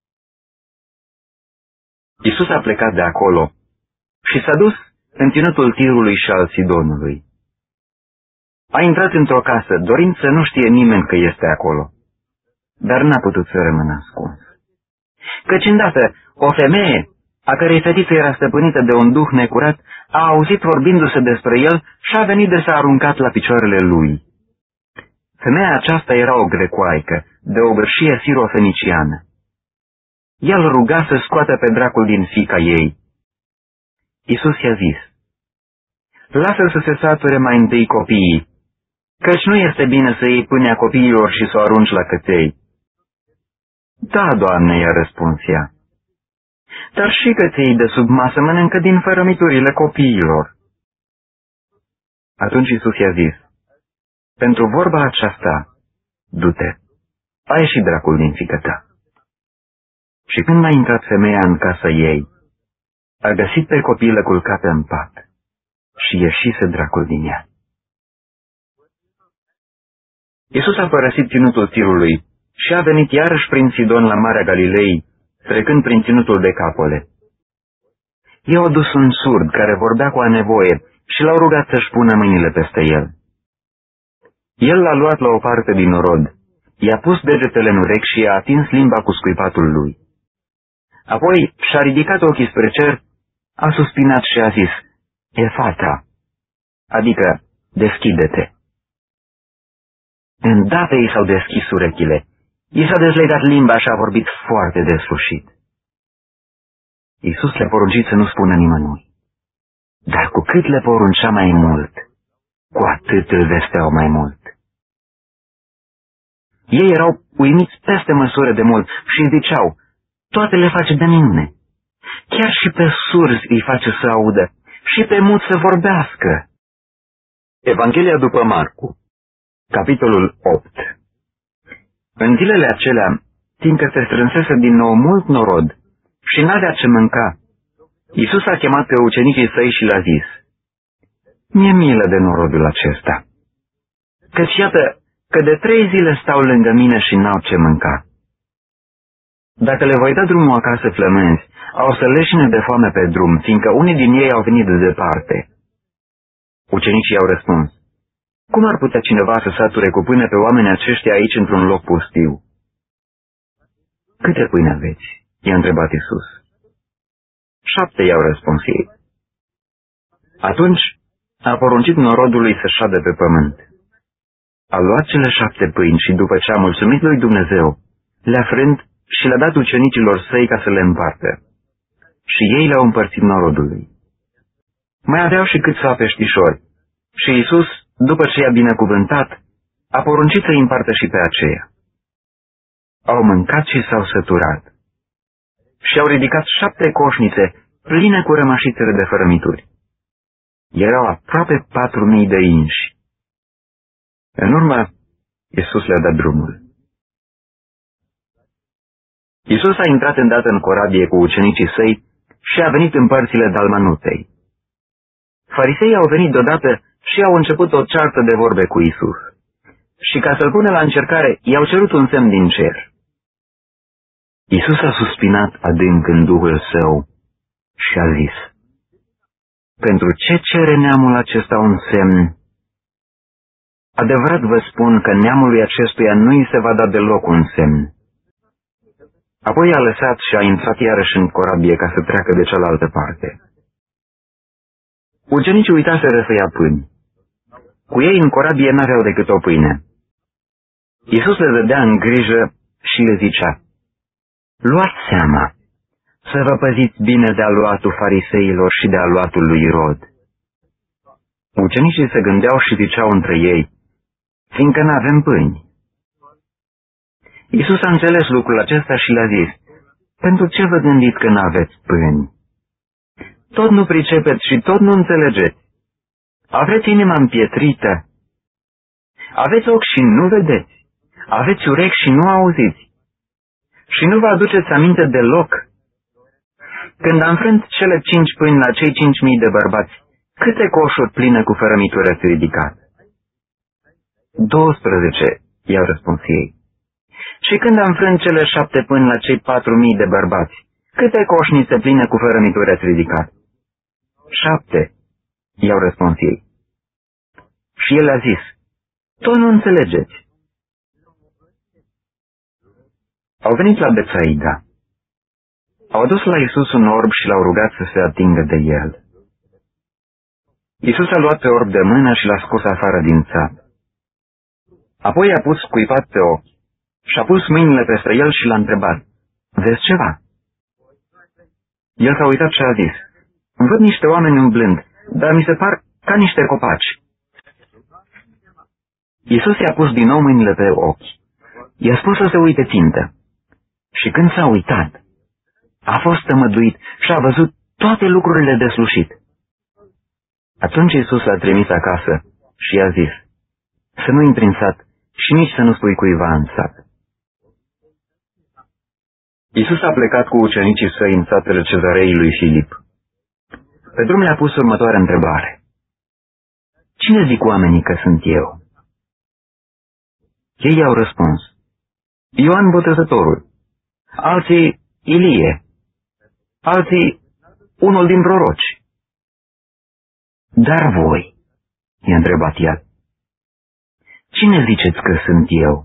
Iisus a plecat de acolo și s-a dus în ținutul Tirului și al Sidonului. A intrat într-o casă, dorind să nu știe nimeni că este acolo, dar n-a putut să rămână ascuns. Căci îndată o femeie, a cărei fetiță era stăpânită de un duh necurat, a auzit vorbindu-se despre el și a venit de s-a aruncat la picioarele lui. Femeia aceasta era o grecoaică, de o bârșie sirofeniciană. El ruga să scoată pe dracul din fiica ei. Iisus i-a zis, lasă să se sature mai întâi copiii, căci nu este bine să iei pâinea copiilor și să o arunci la căței. Da, Doamne, i-a răspuns ea, dar și căței de sub masă mănâncă din fărămiturile copiilor. Atunci Iisus i-a zis, pentru vorba aceasta, du-te, a ieșit dracul din fiică ta. Și când a intrat femeia în casa ei, a găsit pe copilă culcată în pat și ieșise dracul din ea. Iisus a părăsit ținutul Tirului și a venit iarăși prin Sidon la Marea Galilei, trecând prin ținutul Decapole. I-au adus un surd care vorbea cu a nevoie și l-au rugat să-și pună mâinile peste el. El l-a luat la o parte din norod, i-a pus degetele în urechi și i-a atins limba cu scuipatul lui. Apoi și-a ridicat ochii spre cer, a suspinat și a zis, Efata, adică deschide-te. Îndată i s-au deschis urechile, i s-a dezlegat limba și a vorbit foarte deslușit. Iisus le-a poruncit să nu spună nimănui, dar cu cât le poruncea mai mult, cu atât îl vesteau mai mult. Ei erau uimiți peste măsură de mult și ziceau, toate le face de minune. Chiar și pe surzi îi face să audă și pe muți să vorbească. Evanghelia după Marcu, capitolul 8. În zilele acelea, fiindcă se strânsese din nou mult norod și n-avea ce mânca, Iisus a chemat pe ucenicii săi și le-a zis, mi-e milă de norodul acesta, căci iată că de 3 zile stau lângă mine și n-au ce mânca. Dacă le voi da drumul acasă flămânzi, au să leșine de foame pe drum, fiindcă unii din ei au venit de departe. Ucenicii i-au răspuns, cum ar putea cineva să sature cu pâine pe oamenii aceștia aici într-un loc pustiu? Câte pâine aveți? I-a întrebat Iisus. 7, i-au răspuns ei. Atunci a poruncit norodului să șadă pe pământ. A luat cele 7 pâini și după ce a mulțumit lui Dumnezeu, le-a frânt și le-a dat ucenicilor săi ca să le împartă. Și ei le-au împărțit norodului. Mai aveau și câțiva peștișori. Și Iisus, după ce i-a binecuvântat, a poruncit să-i împartă și pe aceea. Au mâncat și s-au săturat. Și au ridicat 7 coșnițe pline cu rămășițele de fărămituri. Erau aproape 4.000 de inși. În urmă, Iisus le-a dat drumul. Iisus a intrat îndată în corabie cu ucenicii săi și a venit în părțile Dalmanutei. Fariseii au venit deodată și au început o ceartă de vorbe cu Iisus. Și ca să-l pună la încercare, i-au cerut un semn din cer. Iisus a suspinat adânc în duhul său și a zis, pentru ce cere neamul acesta un semn? Adevărat vă spun că neamului acestuia nu îi se va da deloc un semn. Apoi a lăsat și a intrat iarăși în corabie ca să treacă de cealaltă parte. Ucenicii uitaseră să ia pâini. Cu ei în corabie n-aveau decât o pâine. Iisus le dădea în grijă și le zicea, luați seama, să vă păziți bine de aluatul fariseilor și de aluatul lui Irod. Ucenicii se gândeau și ziceau între ei, fiindcă n-avem pâini. Iisus a înțeles lucrul acesta și le-a zis, pentru ce vă gândiți că n-aveți pâini? tot nu pricepeți și tot nu înțelegeți. Aveți inima împietrită. Aveți ochi și nu vedeți. Aveți urechi și nu auziți. Și nu vă aduceți aminte deloc. Când am frânt cele 5 pâini la cei 5.000 de bărbați, câte coșuri pline cu fărămitură ați ridicat? 12, i-au răspuns ei. Și când am frânt cele 7 pâini la cei 4.000 de bărbați, câte coșnițe pline cu fărămitură ați ridicat? 7, i-au răspuns ei. Și el a zis, tot nu înțelegeți. Au venit la Betsaida. Au adus la Iisus un orb și l-au rugat să se atingă de el. Iisus a luat pe orb de mână și l-a scos afară din țap. Apoi a pus scuipat pe ochi și a pus mâinile peste el și l-a întrebat, vezi ceva? El s-a uitat și a zis, văd niște oameni umblând, dar mi se par ca niște copaci. Iisus i-a pus din nou mâinile pe ochi. I-a spus să se uite țintă. Și când s-a uitat, a fost tămăduit și a văzut toate lucrurile deslușit. Atunci Iisus l-a trimis acasă și i-a zis, să nu intri în sat și nici să nu spui cuiva în sat. Iisus a plecat cu ucenicii săi în satele cezarei lui Filip. Pe drum le-a pus următoarea întrebare. Cine zic oamenii că sunt eu? Ei i-au răspuns, Ioan Botezătorul, alții Ilie, alții unul din proroci. Dar voi, i-a întrebat el, cine ziceți că sunt eu?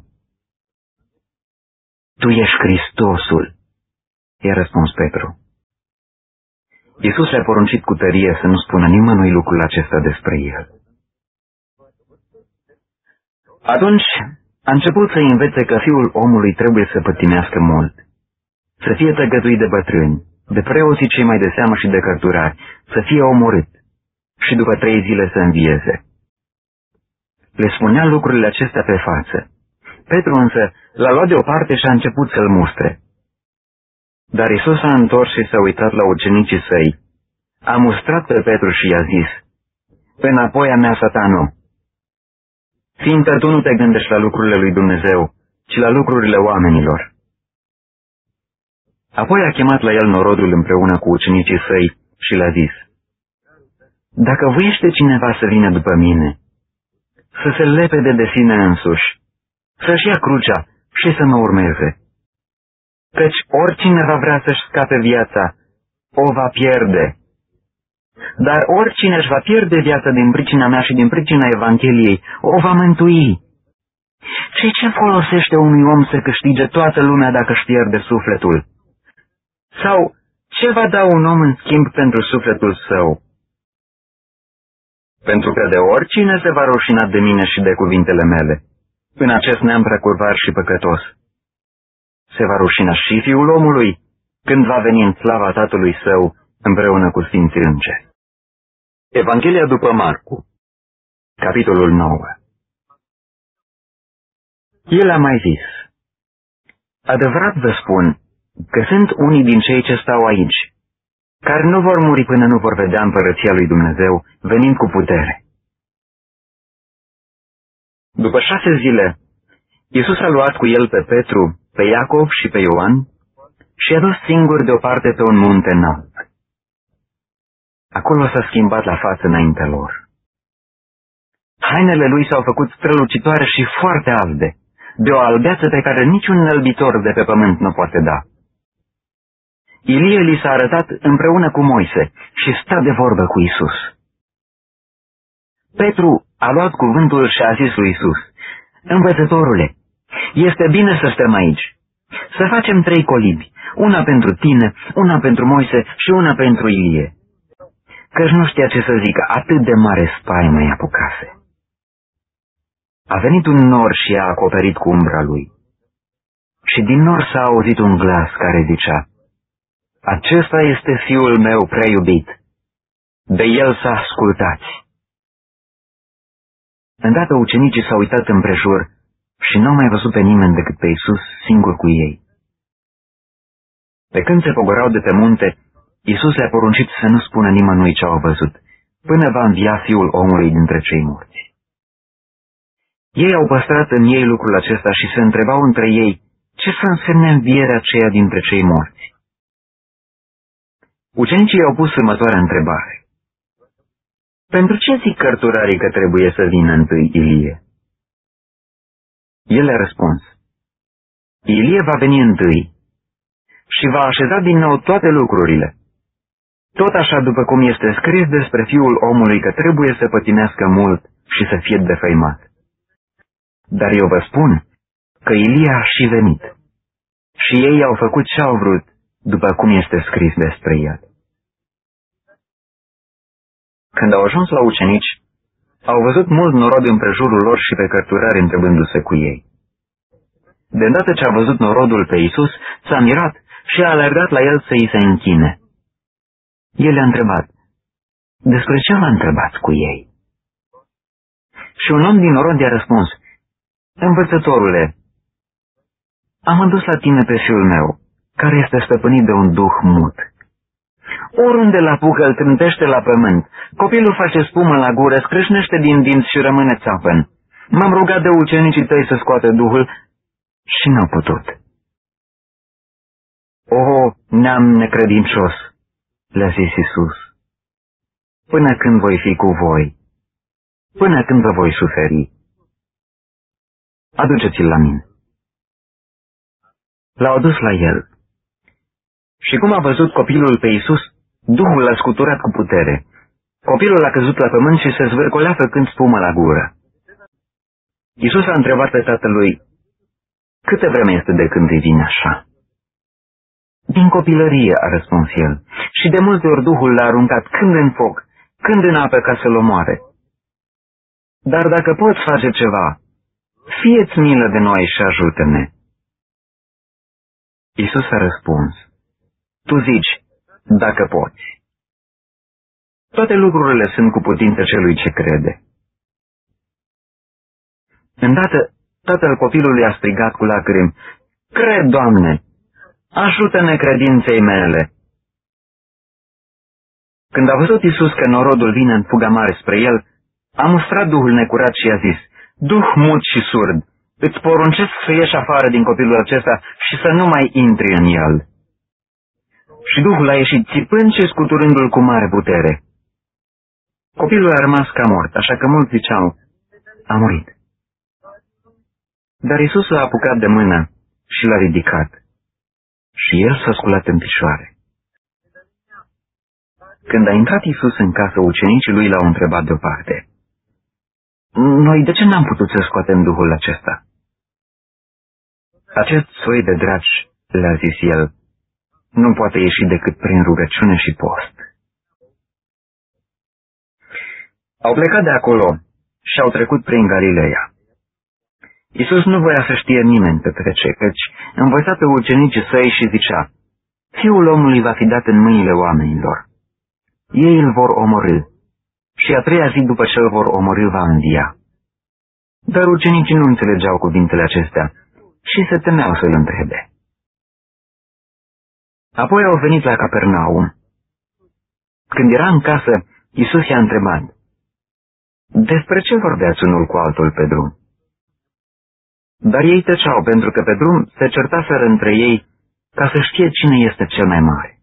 Tu ești Hristosul, i-a răspuns Petru. Iisus le-a poruncit cu tărie să nu spună nimănui lucrul acesta despre el. Atunci a început să învețe că Fiul omului trebuie să pătimească mult, să fie tăgăduit de bătrâni, de preoții cei mai de seamă și de cărturari, să fie omorât și după 3 zile să învieze. Le spunea lucrurile acestea pe față. Petru însă l-a luat deoparte și a început să-l mustre. Dar Iisus s-a întors și s-a uitat la ucenicii săi, a mustrat pe Petru și i-a zis, înapoi a mea, Satano, fiindcă tu nu te gândești la lucrurile lui Dumnezeu, ci la lucrurile oamenilor. Apoi a chemat la el norodul împreună cu ucenicii săi și le-a zis, dacă voiește cineva să vină după mine, să se lepede de sine însuși, să-și ia crucea și să mă urmeze. Căci oricine va vrea să-și scape viața, o va pierde. Dar oricine își va pierde viața din pricina mea și din pricina Evangheliei, o va mântui. Și ce folosește unui om să câștige toată lumea dacă își pierde sufletul? Sau ce va da un om în schimb pentru sufletul său? Pentru că de oricine se va rușina de mine și de cuvintele mele, în acest neam precurvar și păcătos, se va rușina și Fiul omului când va veni în slava Tatălui Său împreună cu Sfinții Îngeri. Evanghelia după Marcu, capitolul 9. El a mai zis, adevărat vă spun că sunt unii din cei ce stau aici, care nu vor muri până nu vor vedea împărăția lui Dumnezeu venind cu putere. După 6 zile, Iisus a luat cu el pe Petru, pe Iacov și pe Ioan și a dus singur deoparte pe un munte înalt. Acolo s-a schimbat la față înaintea lor. Hainele lui s-au făcut strălucitoare și foarte albe, de o albeață pe care niciun înălbitor de pe pământ nu poate da. Ilie li s-a arătat împreună cu Moise și sta de vorbă cu Iisus. Petru a luat cuvântul și a zis lui Iisus, Învățătorule, este bine să stăm aici. Să facem 3 colibi, una pentru tine, una pentru Moise și una pentru Ilie. Căci nu știa ce să zică, atât de mare spaimă i-a apucase. A venit un nor și a acoperit cu umbra lui. Și din nor s-a auzit un glas care zicea, acesta este Fiul meu prea iubit, de el să ascultați. Îndată ucenicii s-au uitat împrejur și n-au mai văzut pe nimeni decât pe Iisus singur cu ei. Pe când se pogorau de pe munte, Iisus le-a poruncit să nu spună nimănui ce au văzut, până va învia Fiul omului dintre cei morți. Ei au păstrat în ei lucrul acesta și se întrebau între ei ce să însemne învierea aceea dintre cei morți. Ucenicii au pus următoarea întrebare. Pentru ce zic cărturarii că trebuie să vină întâi Ilie? El a răspuns. Ilie va veni întâi și va așeza din nou toate lucrurile. Tot așa după cum este scris despre Fiul omului că trebuie să pătimească mult și să fie defăimat. Dar eu vă spun că Ilie a și venit și ei au făcut ce au vrut după cum este scris despre el. Când au ajuns la ucenici, au văzut mult norod împrejurul lor și pe cărturari întrebându-se cu ei. De îndată ce a văzut norodul pe Iisus, s-a mirat și a alergat la el să îi se închine. El i-a întrebat, despre ce l-a întrebat cu ei? Și un om din norod i-a răspuns, Învățătorule, am adus la tine pe fiul meu, care este stăpânit de un duh mut. Oriunde l-apucă, îl trântește la pământ, copilul face spumă la gură, scrâșnește din dinți și rămâne țapăn. M-am rugat de ucenicii tăi să scoată duhul și n-au putut. O, neam necredincios, le-a zis Iisus, până când voi fi cu voi, până când vă voi suferi. Aduceți-l la mine. L-au adus la el. Și cum a văzut copilul pe Iisus, Duhul l-a scuturat cu putere. Copilul a căzut la pământ și se zvârcolea făcând spumă la gură. Iisus a întrebat pe tatălui, câtă vreme este de când îi vine așa? Din copilărie, a răspuns el, și de multe ori Duhul l-a aruncat când în foc, când în apă ca să-l omoare. Dar dacă poți face ceva, fie-ți milă de noi și ajută-ne. Iisus a răspuns, tu zici, dacă poți. Toate lucrurile sunt cu putință celui ce crede. Îndată, tatăl copilului a strigat cu lacrimi, cred, Doamne, ajută-ne credinței mele. Când a văzut Iisus că norodul vine în fuga mare spre el, a mustrat Duhul necurat și i-a zis, Duh mut și surd, îți poruncesc să ieși afară din copilul acesta și să nu mai intri în el. Și Duhul a ieșit țipând și scuturându-l cu mare putere. Copilul a rămas ca mort, așa că mulți ziceau, a murit. Dar Iisus l-a apucat de mână și l-a ridicat. Și el s-a sculat în picioare. Când a intrat Iisus în casă, ucenicii lui l-au întrebat deoparte, noi de ce n-am putut să scoatem Duhul acesta? Acest soi de dragi, le-a zis el, nu poate ieși decât prin rugăciune și post. Au plecat de acolo și au trecut prin Galileea. Iisus nu voia să știe nimeni pe trece, căci învăța pe ucenicii săi și zicea, Fiul omului va fi dat în mâinile oamenilor. Ei îl vor omorî și a treia zi după ce îl vor omorî va învia. Dar ucenicii nu înțelegeau cuvintele acestea și se temeau să-l întrebe. Apoi au venit la Capernaum. Când era în casă, Iisus i-a întrebat, despre ce vorbeați unul cu altul pe drum? Dar ei tăceau, pentru că pe drum se certaseră între ei ca să știe cine este cel mai mare.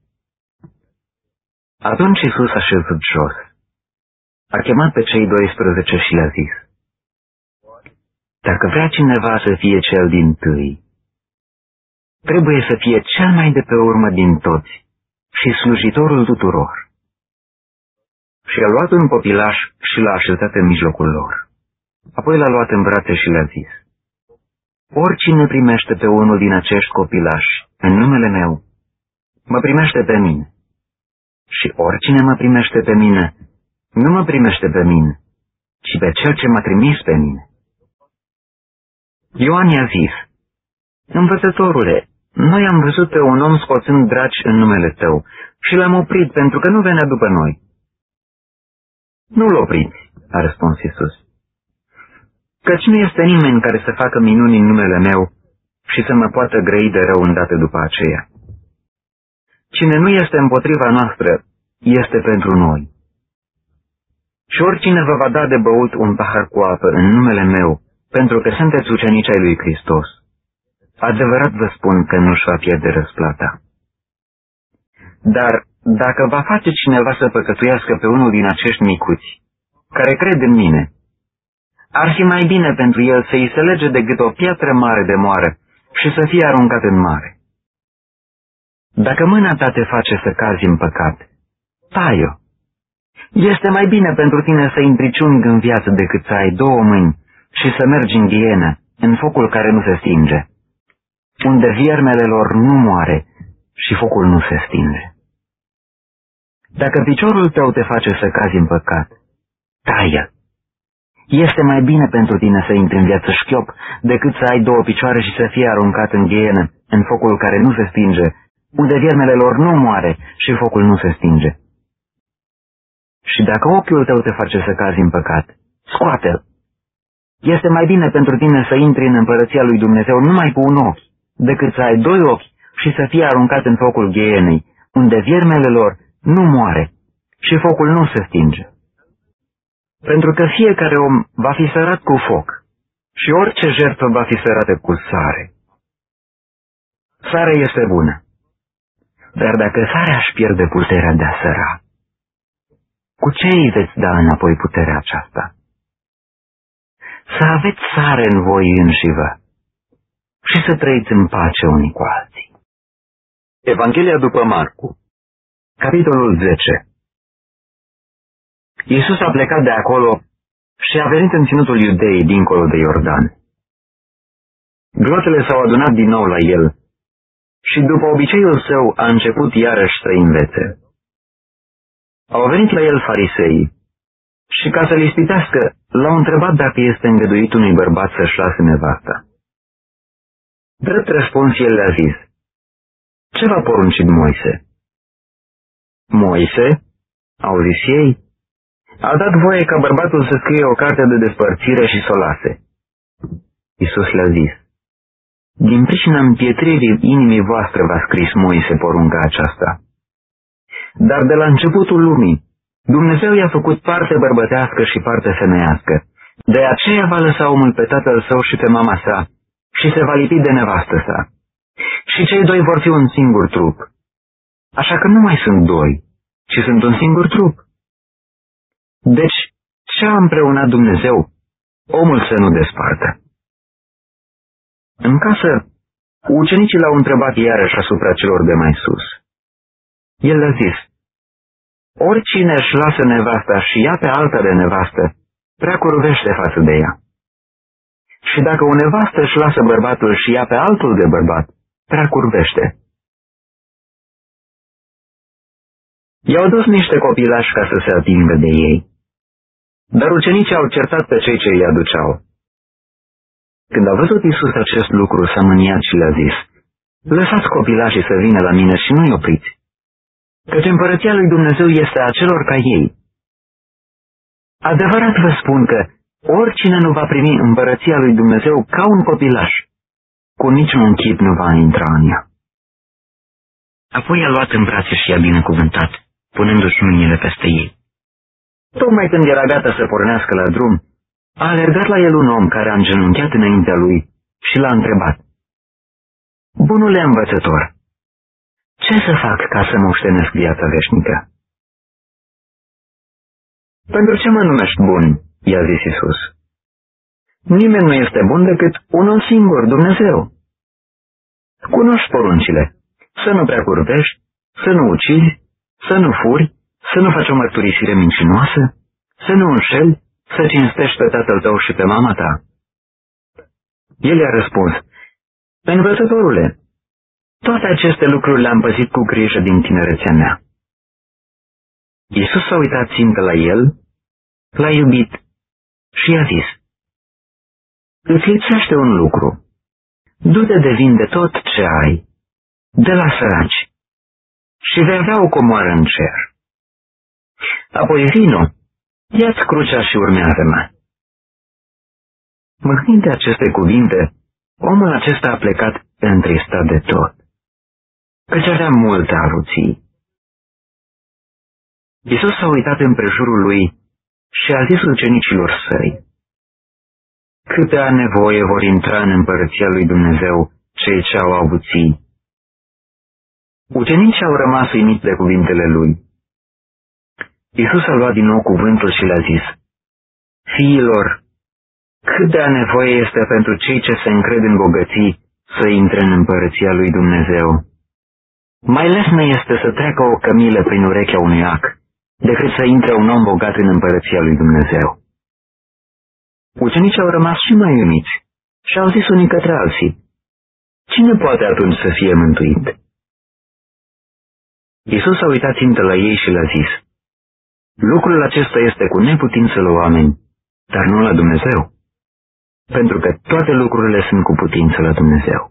Atunci Iisus a șezut jos. A chemat pe cei 12 și le-a zis, dacă vrea cineva să fie cel dintâi, trebuie să fie cel mai de pe urmă din toți și slujitorul tuturor. Și a luat un copilaș și l-a așezat în mijlocul lor. Apoi l-a luat în brațe și le-a zis, oricine primește pe unul din acești copilași în numele meu, mă primește pe mine. Și oricine mă primește pe mine, nu mă primește pe mine, ci pe cel ce m-a trimis pe mine. Ioan i-a zis, învățătorule, noi am văzut pe un om scoțând draci în numele tău și l-am oprit pentru că nu venea după noi. Nu-l opriți, a răspuns Iisus, căci nu este nimeni care să facă minuni în numele meu și să mă poată grăi de rău îndată după aceea. Cine nu este împotriva noastră, este pentru noi. Și oricine vă va da de băut un pahar cu apă în numele meu, pentru că sunteți ucenici ai lui Hristos, adevărat vă spun că nu-și va pierde răsplata. Dar dacă va face cineva să păcătuiască pe unul din acești micuți, care cred în mine, ar fi mai bine pentru el să îi se lege de gât o piatră mare de moară și să fie aruncat în mare. Dacă mâna ta te face să cazi în păcat, tai-o. Este mai bine pentru tine să intri ciung în viață decât să ai două mâini și să mergi în ghienă, în focul care nu se stinge, unde viermele lor nu moare și focul nu se stinge. Dacă piciorul tău te face să cazi în păcat, tai-l. Este mai bine pentru tine să intri în viață șchiop decât să ai două picioare și să fie aruncat în ghienă, în focul care nu se stinge, unde viermele lor nu moare și focul nu se stinge. Și dacă ochiul tău te face să cazi în păcat, scoate-l. Este mai bine pentru tine să intri în împărăția lui Dumnezeu numai cu un ochi, decât să ai doi ochi și să fie aruncat în focul ghienei, unde viermele lor nu moare și focul nu se stinge. Pentru că fiecare om va fi sărat cu foc și orice jertfă va fi sărată cu sare. Sarea este bună, dar dacă sarea își pierde puterea de a săra, cu ce îi veți da înapoi puterea aceasta? Să aveți sare în voi înșivă și să trăiți în pace unii cu alții. Evanghelia după Marcu, capitolul 10. Iisus a plecat de acolo și a venit în ținutul Iudeii dincolo de Iordan. Glotele s-au adunat din nou la el și după obiceiul său a început iarăși să învețe. Au venit la el fariseii și ca să-l ispitească, l-au întrebat dacă este îngăduit unui bărbat să-și lase nevasta. Drept răspuns, el le-a zis: ce v-a poruncit Moise? Moise, au zis ei, a dat voie ca bărbatul să scrie o carte de despărțire și să o lase. Iisus le-a zis: din pricina împietririi inimii voastre v-a scris Moise porunca aceasta. Dar de la începutul lumii, Dumnezeu i-a făcut parte bărbătească și parte femeiască. De aceea va lăsa omul pe tatăl său și pe mama sa și se va lipi de nevastă sa. Și cei doi vor fi un singur trup. Așa că nu mai sunt doi, ci sunt un singur trup. Deci, ce a împreunat Dumnezeu, omul să nu despartă. În casă, ucenicii l-au întrebat iarăși asupra celor de mai sus. El le-a zis: oricine își lasă nevasta și ia pe alta de nevastă, prea curvește față de ea. Și dacă o nevastă își lasă bărbatul și ia pe altul de bărbat, prea curvește. I-au dus niște copilași ca să se atingă de ei, dar ucenicii au certat pe cei ce îi aduceau. Când a văzut Iisus acest lucru, s-a mâniat și le-a zis: lăsați copilașii să vină la mine și nu-i opriți, căci împărăția lui Dumnezeu este a celor ca ei. Adevărat vă spun că oricine nu va primi împărăția lui Dumnezeu ca un copilaș, cu niciun chip nu va intra în ea. Apoi i-a luat în brațe și i-a binecuvântat, punându-și mâinile peste ei. Tocmai când era gata să pornească la drum, a alergat la el un om care a îngenunchiat înaintea lui și l-a întrebat: bunule învățător, ce să fac ca să moștenesc viața veșnică? Pentru ce mă numești bun? I-a zis Iisus. Nimeni nu este bun decât unul singur, Dumnezeu. Cunoști poruncile: să nu prea curvești, să nu ucizi, să nu furi, să nu faci o mărturisire mincinoasă, să nu înșeli, să cinstești pe tatăl tău și pe mama ta. El i-a răspuns: învățătorule, toate aceste lucruri le-am păzit cu grijă din tinerețea mea. Iisus s-a uitat țintă la el, l-a iubit și i-a zis: îți lipsește un lucru. Du-te de vinde tot ce ai, de la săraci, și vei avea o comoară în cer. Apoi vino, ia-ți crucea și urmează-mă. Mâhnind de aceste cuvinte, omul acesta a plecat întristat de tot, căci avea multe avuții. Iisus s-a uitat împrejurul lui și a zis ucenicilor săi: câtea nevoie vor intra în împărăția lui Dumnezeu cei ce au avuții. Ucenicii au rămas uimiți de cuvintele lui. Iisus a luat din nou cuvântul și le-a zis: fiilor, cât de nevoie este pentru cei ce se încred în bogății să intre în împărăția lui Dumnezeu. Mai lesne este să treacă o cămilă prin urechea unui ac, decât să intre un om bogat în împărăția lui Dumnezeu. Ucenicii au rămas și mai uimiți și au zis unii către alții: cine poate atunci să fie mântuit? Iisus a uitat țintă la ei și le-a zis: lucrul acesta este cu neputință la oameni, dar nu la Dumnezeu, pentru că toate lucrurile sunt cu putință la Dumnezeu.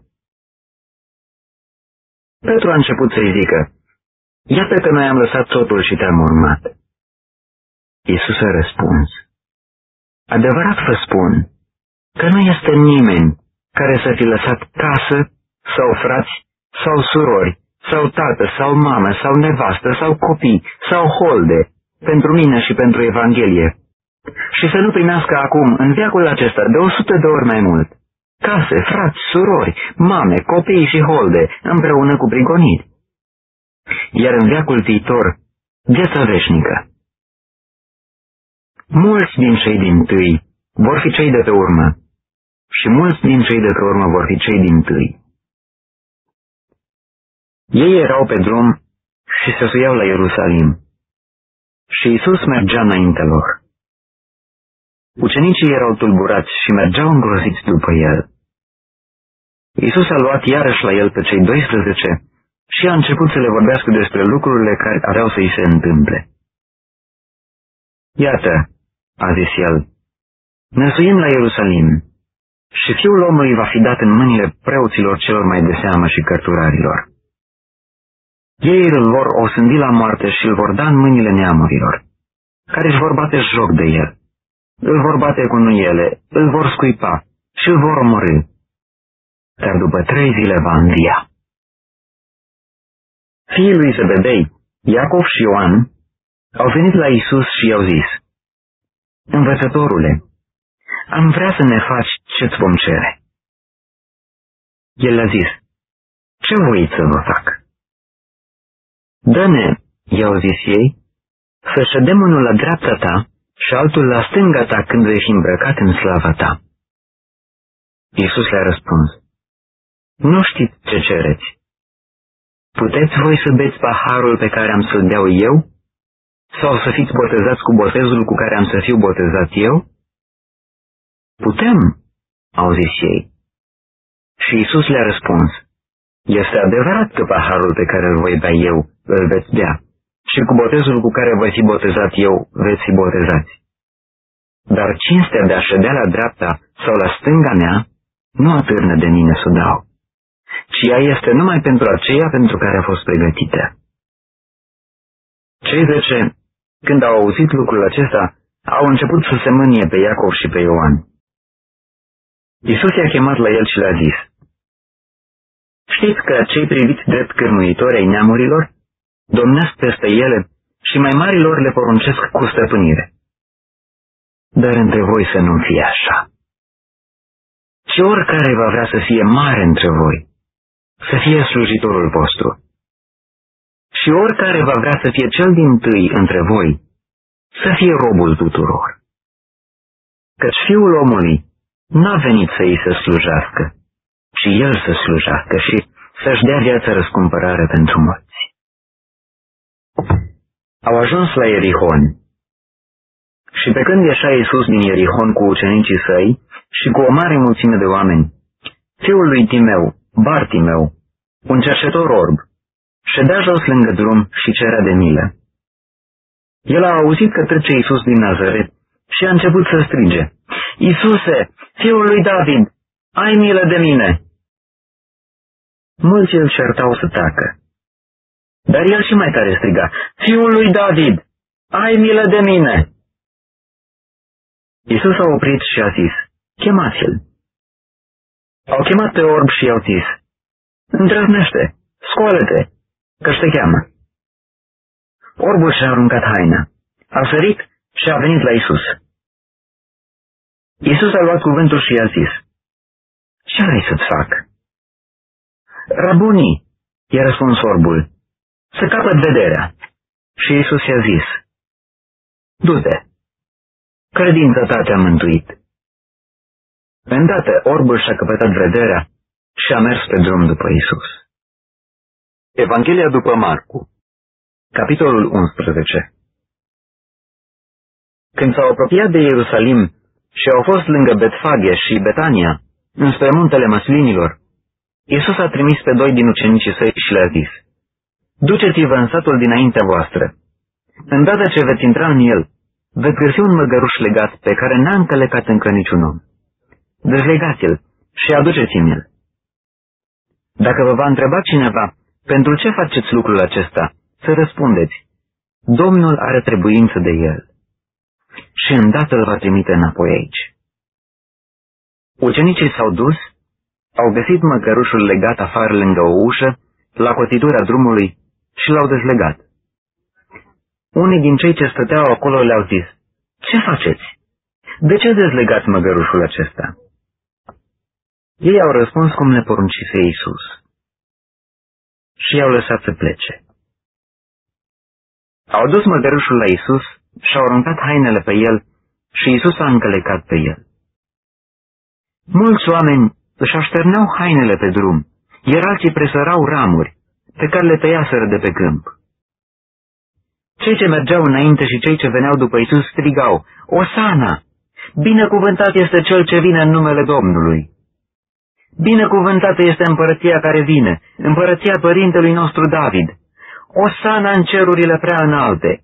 Petru a început să-i zică: iată că noi am lăsat totul și te-am urmat. Iisus a răspuns: adevărat vă spun că nu este nimeni care să fi lăsat casă, sau frați, sau surori, sau tată, sau mamă, sau nevastă, sau copii, sau holde, pentru mine și pentru Evanghelie, și să nu primească acum, în veacul acesta, de 100 de ori mai mult, case, frați, surori, mame, copii și holde, împreună cu prigoniri. Iar în veacul viitor, viața veșnică. Mulți din cei dintâi vor fi cei de pe urmă, și mulți din cei de pe urmă vor fi cei dintâi. Ei erau pe drum și se suiau la Ierusalim, și Iisus mergea înaintea lor. Ucenicii erau tulburați și mergeau îngroziți după el. Iisus a luat iarăși la el pe cei 12 și a început să le vorbească despre lucrurile care aveau să-i se întâmple. Iată, a zis el, ne suim la Ierusalim și Fiul omului va fi dat în mâinile preoților celor mai de seamă și cărturarilor. Ei îl vor osândi la moarte și îl vor da în mâinile neamurilor, care își vor bate joc de el. Îl vor bate cu nuiele, îl vor scuipa și îl vor omorî. Dar după 3 zile va învia. Fiii lui Zebedei, Iacov și Ioan, au venit la Iisus și i-au zis: învățătorule, am vrea să ne faci ce-ți vom cere. El le-a zis: ce voiți să vă fac? Dă-ne, i-au zis ei, să ședem unul la dreapta ta și altul la stânga ta când vei fi îmbrăcat în slava ta. Iisus le-a răspuns: nu știți ce cereți. Puteți voi să beți paharul pe care am să-l beau eu? Sau să fiți botezați cu botezul cu care am să fiu botezat eu? Putem, au zis ei. Și Iisus le-a răspuns: este adevărat că paharul pe care îl voi bea eu îl veți bea, și cu botezul cu care voi fi botezat eu veți fi botezați. Dar cinstea de a ședea la dreapta sau la stânga mea nu atârnă de mine să o dau, ci ea este numai pentru aceea pentru care a fost pregătită. Cei 10, când au auzit lucrul acesta, au început să se mânie pe Iacov și pe Ioan. Iisus i-a chemat la el și le-a zis: știți că cei priviți drept cârmuitori ai neamurilor domnesc peste ele și mai marilor le poruncesc cu stăpânire. Dar între voi să nu fie așa. Ci oricare va vrea să fie mare între voi, să fie slujitorul vostru. Și oricare va vrea să fie cel dintâi între voi, să fie robul tuturor. Căci Fiul omului n-a venit să îi se slujească, ci el să slujească și să-și dea viața răscumpărare pentru mulți. Au ajuns la Ierihon. Și pe când ieșea Iisus din Ierihon cu ucenicii săi și cu o mare mulțime de oameni, fiul lui Timeu, Bartimeu, un cerșetor orb, ședea jos lângă drum și cerea de milă. El a auzit că trece Iisus din Nazaret și a început să strige: Iisuse, Fiul lui David, ai milă de mine! Mulți îl certau să tacă, dar el și mai tare striga: Fiul lui David, ai milă de mine! Iisus a oprit și a zis: chemați-l. Au chemat pe orb și i-au zis: îndrăznește, Scoală-te, că-și te cheamă. Orbul și-a aruncat haina, a sărit și a venit la Iisus. Iisus a luat cuvântul și i-a zis, ce vrei să-ți fac? Rabuni, i-a răspuns orbul, să capăt vederea. Și Iisus i-a zis, du-te, credința ta te-a mântuit. Îndată orbul și-a căpătat vederea și a mers pe drum după Iisus. Evanghelia după Marcu, capitolul 11. Când s-au apropiat de Ierusalim și au fost lângă Betfage și Betania, înspre muntele Măslinilor, Iisus a trimis pe 2 din ucenicii săi și le-a zis, duceți-vă în satul dinaintea voastră. Îndată ce veți intra în el, veți găsi un măgăruș legat pe care n-a încălecat încă niciun om. Dezlegați-l și aduceți-mi el. Dacă vă va întreba cineva, pentru ce faceți lucrul acesta, să răspundeți, Domnul are trebuință de el. Și îndată îl va trimite înapoi aici. Ucenicii s-au dus, au găsit măgărușul legat afară lângă o ușă, la cotitura drumului, și l-au dezlegat. Unii din cei ce stăteau acolo le-au zis, ce faceți? De ce dezlegați măgărușul acesta? Ei au răspuns cum le poruncise Iisus. Și i-au lăsat să plece. Au dus măgărușul la Iisus și-au aruncat hainele pe el și Iisus a încălecat pe el. Mulți oameni își așterneau hainele pe drum, iar alții presărau ramuri, pe care le tăiaseră de pe câmp. Cei ce mergeau înainte și cei ce veneau după Iisus strigau, Osana! Binecuvântat este cel ce vine în numele Domnului! Binecuvântată este împărăția care vine, împărăția părintelui nostru David! Osana în cerurile prea înalte!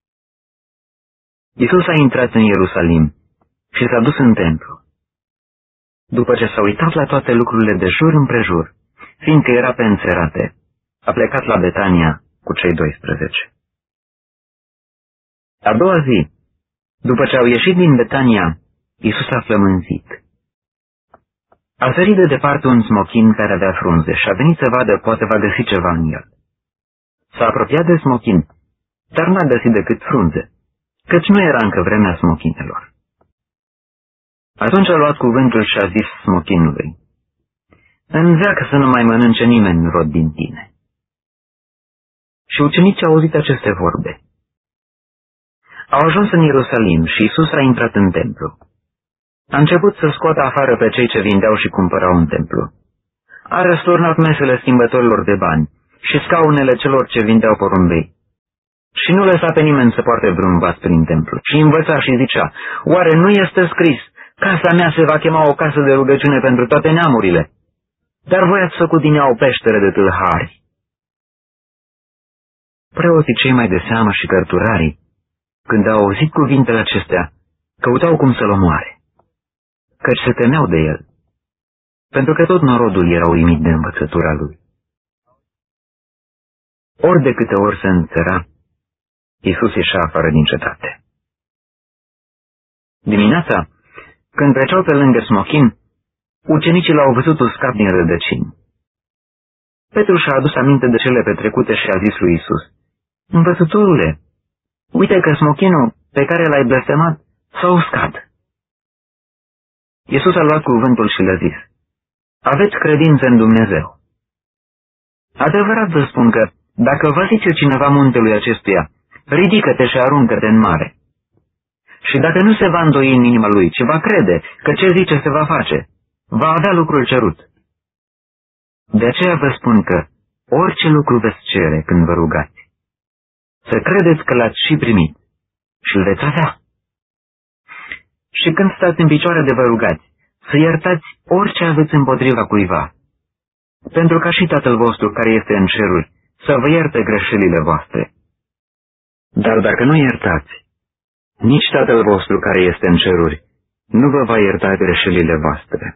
Iisus a intrat în Ierusalim și s-a dus în templu. După ce s-a uitat la toate lucrurile de jur împrejur, fiindcă era pe înserate, a plecat la Betania cu cei 12. A doua zi, după ce au ieșit din Betania, Iisus a flămânzit. A sărit de departe un smochin care avea frunze și a venit să vadă, poate va găsi ceva în el. S-a apropiat de smochin, dar n-a găsit decât frunze, căci nu era încă vremea smochinelor. Atunci a luat cuvântul și a zis smochinului, înzeacă să nu mai mănânce nimeni rod din tine. Și ucenicii au auzit aceste vorbe. Au ajuns în Ierusalim și Iisus a intrat în templu. A început să scoată afară pe cei ce vindeau și cumpărau în templu. A răsturnat mesele schimbătorilor de bani și scaunele celor ce vindeau porumbei. Și nu lăsa pe nimeni să poarte vreun vas prin templu, ci învăța și zicea, oare nu este scris, casa mea se va chema o casă de rugăciune pentru toate neamurile? Dar voi ați făcut din ea o peșteră de tâlhari. Preoții cei mai de seamă și cărturarii, când au auzit cuvintele acestea, căutau cum să-l omoare, căci se temeau de el, pentru că tot norodul era uimit de învățătura lui. Ori de câte ori se înțăra, Iisus ieșea afară din cetate. Dimineața, când treceau pe lângă smochin, ucenicii l-au văzut uscat din rădăcini. Petru și-a adus aminte de cele petrecute și a zis lui Iisus, învățătorule, uite că smochinul pe care l-ai blestemat s-a uscat. Iisus a luat cuvântul și le-a zis, aveți credință în Dumnezeu. Adevărat vă spun că, dacă va zice cineva muntelui acestuia, ridică-te și aruncă-te în mare. Și dacă nu se va îndoi în inima lui, ci va crede că ce zice se va face, va avea lucrul cerut. De aceea vă spun că orice lucru veți cere când vă rugați, să credeți că l-ați și primit și îl veți avea. Și când stați în picioare de vă rugați, să iertați orice aveți împotriva cuiva, pentru ca și Tatăl vostru care este în ceruri să vă ierte greșelile voastre. Dar dacă nu iertați, nici Tatăl vostru care este în ceruri nu vă va ierta greșelile voastre.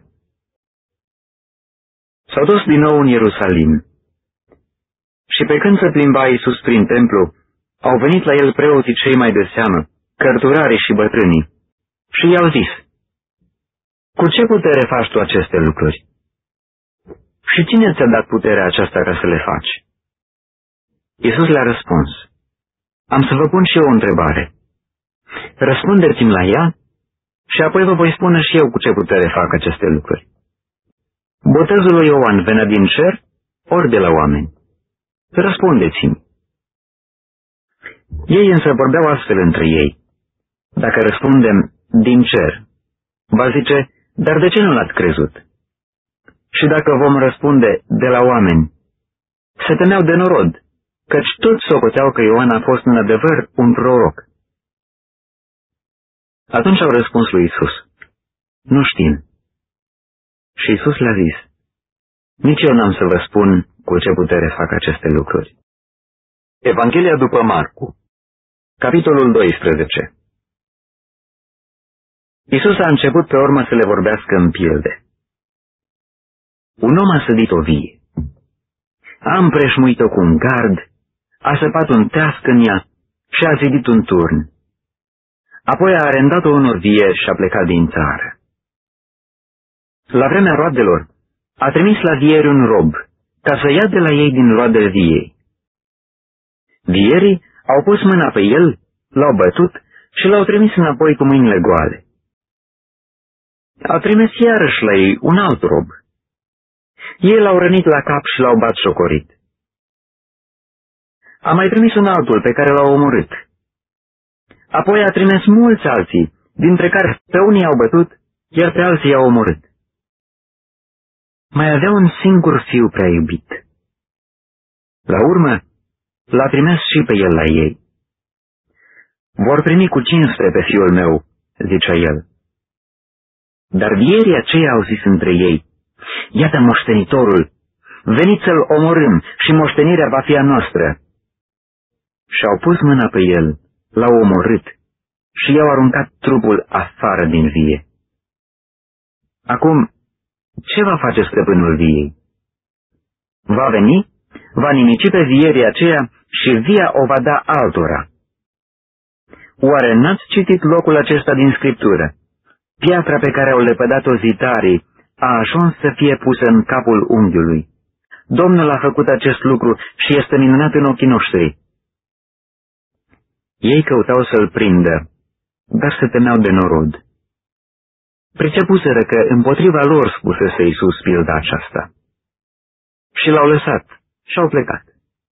S-au dus din nou în Ierusalim și pe când se plimba Iisus prin templu, au venit la el preoții cei mai de seamă, cărturarii și bătrânii, și i-au zis, cu ce putere faci tu aceste lucruri? Și cine ți-a dat puterea aceasta ca să le faci? Iisus le-a răspuns: Am să vă pun și eu o întrebare. Răspundeți-mi la ea și apoi vă voi spune și eu cu ce putere fac aceste lucruri. Botezul lui Ioan venea din cer ori de la oameni? Răspundeți-mi. Ei însă vorbeau astfel între ei: Dacă răspundem din cer, va zice: Dar de ce nu l-ați crezut? Și dacă vom răspunde de la oameni, se temeau de norod, căci toți socoteau că Ioan a fost în adevăr un proroc. Atunci au răspuns lui Iisus: Nu știm. Și Iisus le-a zis: Nici eu n-am să vă spun cu ce putere fac aceste lucruri. Evanghelia după Marcu, capitolul 12. Iisus a început pe urmă să le vorbească în pilde. Un om a sădit o vie. A împrejmuit-o cu un gard, a săpat un teasc în ea și a zidit un turn. Apoi a arendat-o unor vie și a plecat din țară. La vremea roadelor, a trimis la vieri un rob, ca să ia de la ei din roadele viei. Vierii au pus mâna pe el, l-au bătut și l-au trimis înapoi cu mâinile goale. Au trimis iarăși la ei un alt rob. Ei l-au rănit la cap și l-au batjocorit. A mai trimis un altul pe care l-au omorât. Apoi a trimis mulți alții, dintre care pe unii au bătut, iar pe alții i-au omorât. Mai avea un singur fiu prea iubit. La urmă, l-a trimis și pe el la ei. Vor primi cu cinste pe fiul meu, zicea el. Dar vierii aceia au zis între ei: Iată moștenitorul, veniți să-l omorâm și moștenirea va fi a noastră. Și-au pus mâna pe el, l-au omorât și i-au aruncat trupul afară din vie. Acum, ce va face stăpânul viei? Va veni, va nimici pe vierii aceea și via o va da altora. Oare n-ați citit locul acesta din Scriptură? Piatra pe care au lepădat-o zitarii a ajuns să fie pusă în capul unghiului. Domnul a făcut acest lucru și este minunat în ochii noștri. Ei căutau să-l prindă, dar se temeau de norod. Pricepuseră că împotriva lor spusese Iisus pilda aceasta. Și l-au lăsat și au plecat.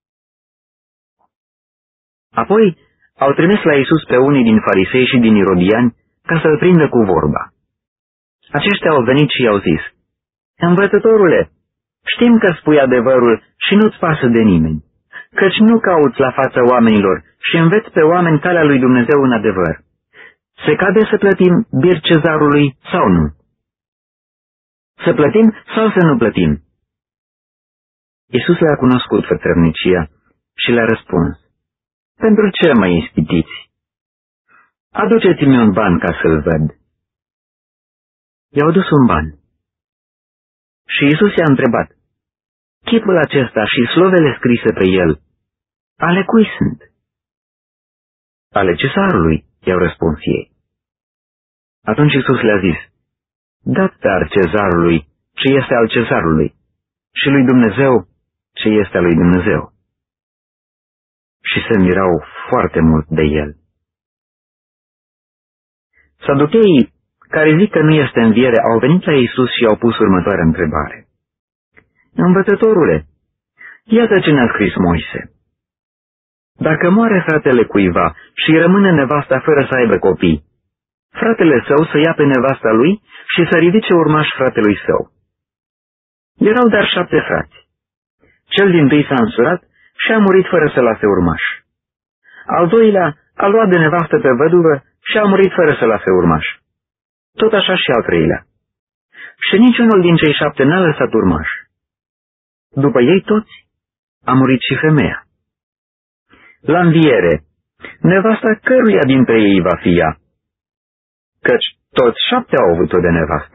Apoi au trimis la Iisus pe unii din farisei și din irodiani ca să-l prindă cu vorba. Aceștia au venit și i-au zis: Învățătorule, știm că spui adevărul și nu-ți pasă de nimeni, căci nu cauți la fața oamenilor și înveți pe oameni calea lui Dumnezeu în adevăr. Se cade să plătim bir cezarului sau nu? Să plătim sau să nu plătim? Iisus le-a cunoscut fățărnicia și le-a răspuns: Pentru ce mă ispitiți? Aduceți-mi un ban ca să-l văd. I-au dus un ban. Și Iisus i-a întrebat: Chipul acesta și slovele scrise pe el, ale cui sunt? Ale cezarului, i-au răspuns ei. Atunci Iisus le-a zis: Dați dar cezarului ce este al cezarului și lui Dumnezeu ce este al lui Dumnezeu. Și se mirau foarte mult de el. Saducheii, care zic că nu este înviere, au venit la Iisus și i-au pus următoarea întrebare: Învățătorule, iată ce ne-a scris Moise. Dacă moare fratele cuiva și rămâne nevasta fără să aibă copii, fratele său să ia pe nevasta lui și să ridice urmaș fratelui său. Erau dar 7 frați. Cel dintâi s-a însurat și a murit fără să lase urmaș. Al doilea a luat de nevastă pe văduvă și a murit fără să lase urmaș. Tot așa și al treilea. Și niciunul din cei 7 n-a lăsat urmaș. După ei toți a murit și femeia. La înviere, nevasta căruia dintre ei va fi ea? Căci toți 7 au avut-o de nevastă.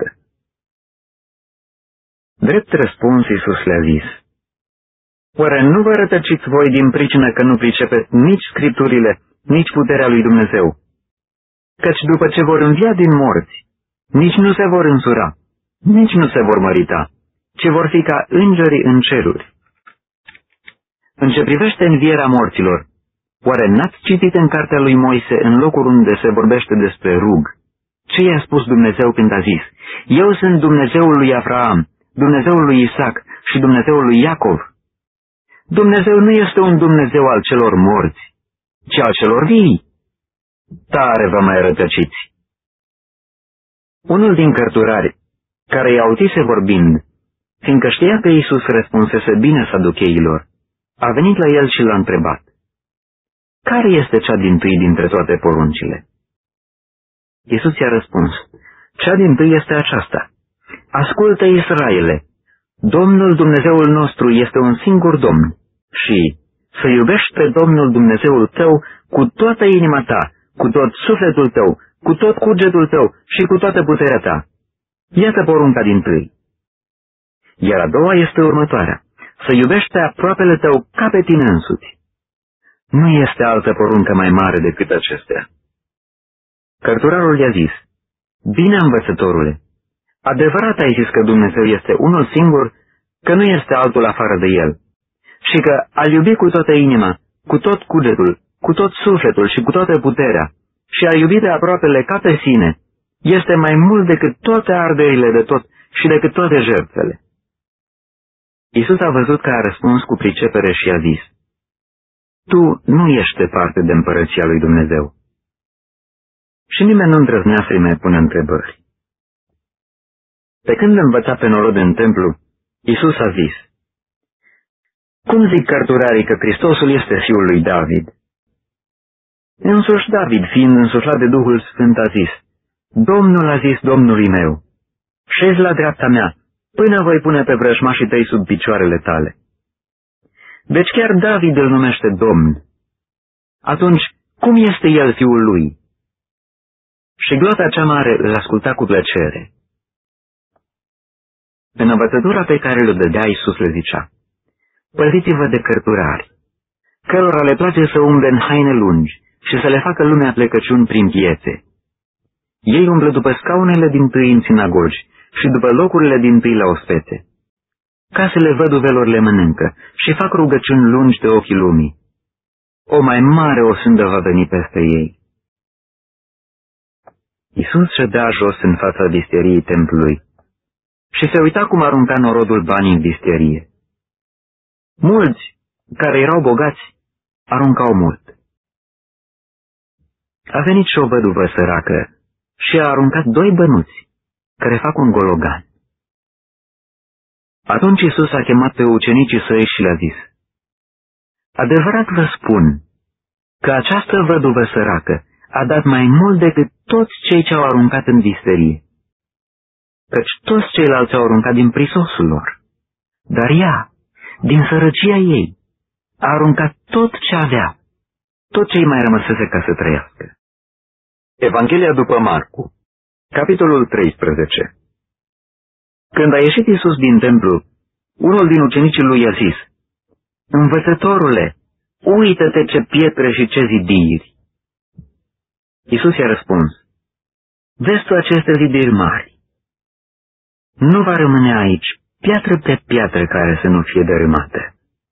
Drept răspuns, Iisus le-a zis: Oare nu vă rătăciți voi din pricină că nu pricepeți nici Scripturile, nici puterea lui Dumnezeu? Căci după ce vor învia din morți, nici nu se vor însura, nici nu se vor mărita, ci vor fi ca îngerii în ceruri. În ce privește învierea morților, oare n-ați citit în cartea lui Moise, în locul unde se vorbește despre rug, ce i-a spus Dumnezeu când a zis: Eu sunt Dumnezeul lui Avraam, Dumnezeul lui Isaac și Dumnezeul lui Iacov? Dumnezeu nu este un Dumnezeu al celor morți, ci al celor vii. Tare vă mai rătăciți! Unul din cărturari, care i-a auzise vorbind, fiindcă știa că Iisus răspunsese bine saducheilor, a venit la el și l-a întrebat: Care este cea dintâi dintre toate poruncile? Iisus i-a răspuns: Cea dintâi este aceasta: Ascultă, Israele, Domnul Dumnezeul nostru este un singur Domn și să iubești pe Domnul Dumnezeul tău cu toată inima ta, cu tot sufletul tău, cu tot cugetul tău și cu toată puterea ta. Iată porunca dintâi. Iar a doua este următoarea: să iubești pe aproapele tău ca pe tine însuți. Nu este altă poruncă mai mare decât acestea. Cărturarul i-a zis: Bine, învățătorule, adevărat ai zis că Dumnezeu este unul singur, că nu este altul afară de El, și că a-L iubi cu toată inima, cu tot cugetul, cu tot sufletul și cu toată puterea, și a iubi pe aproapele ca pe sine, este mai mult decât toate arderile de tot și decât toate jertfele. Iisus a văzut că a răspuns cu pricepere și a zis: Tu nu ești departe de împărăția lui Dumnezeu. Și nimeni nu îndrăznea să-i mai pună întrebări. Pe când învăța pe norod în templu, Iisus a zis: Cum zic cărturarii că Hristosul este fiul lui David? Însuși David, fiind însuflat de Duhul Sfânt, a zis: Domnul a zis Domnului meu: Șezi la dreapta mea, până voi pune pe vrăjmașii tăi sub picioarele tale. Deci chiar David îl numește Domn. Atunci, cum este el fiul lui? Și glota cea mare îl asculta cu plăcere. În învățătura pe care le dădea, Iisus le zicea: Păziți-vă de cărturari, cărora le place să umble în haine lungi și să le facă lumea plecăciuni prin piețe. Ei umblă după scaunele dintâi în sinagogi și după locurile dintâi la ospețe. Casele văduvelor le mănâncă și fac rugăciuni lungi de ochii lumii. O mai mare osândă va veni peste ei. Iisus ședea jos în fața visteriei templului și se uita cum arunca norodul banii în visterie. Mulți, care erau bogați, aruncau mult. A venit și o văduvă săracă și a aruncat 2 bănuți, care fac un gologan. Atunci Iisus a chemat pe ucenicii săi și le-a zis: Adevărat vă spun că această văduvă săracă a dat mai mult decât toți cei ce au aruncat în visterie, căci toți ceilalți au aruncat din prisosul lor, dar ea, din sărăcia ei, a aruncat tot ce avea, tot ce îi mai rămăsese ca să trăiască. Evanghelia după Marcu, capitolul 13. Când a ieșit Iisus din templu, unul din ucenicii lui i-a zis: Învățătorule, uită-te ce pietre și ce zidiri! Iisus i-a răspuns: Vezi tu aceste zidiri mari? Nu va rămâne aici piatră pe piatră care să nu fie dărâmată.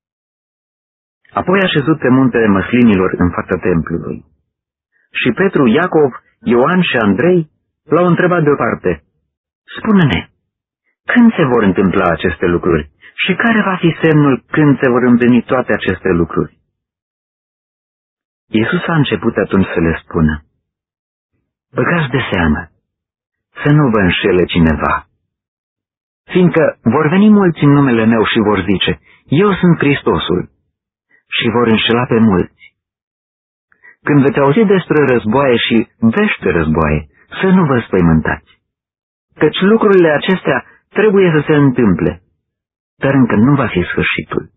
Apoi a șezut pe muntele măslinilor în fața templului. Și Petru, Iacov, Ioan și Andrei l-au întrebat deoparte: Spune-ne, când se vor întâmpla aceste lucruri și care va fi semnul când se vor împlini toate aceste lucruri? Iisus a început atunci să le spună: Băgați de seamă să nu vă înșele cineva, fiindcă vor veni mulți în numele meu și vor zice: Eu sunt Hristosul, și vor înșela pe mulți. Când veți auzi despre războaie și vești de războaie, să nu vă spăimântați, căci lucrurile acestea trebuie să se întâmple, dar încă nu va fi sfârșitul.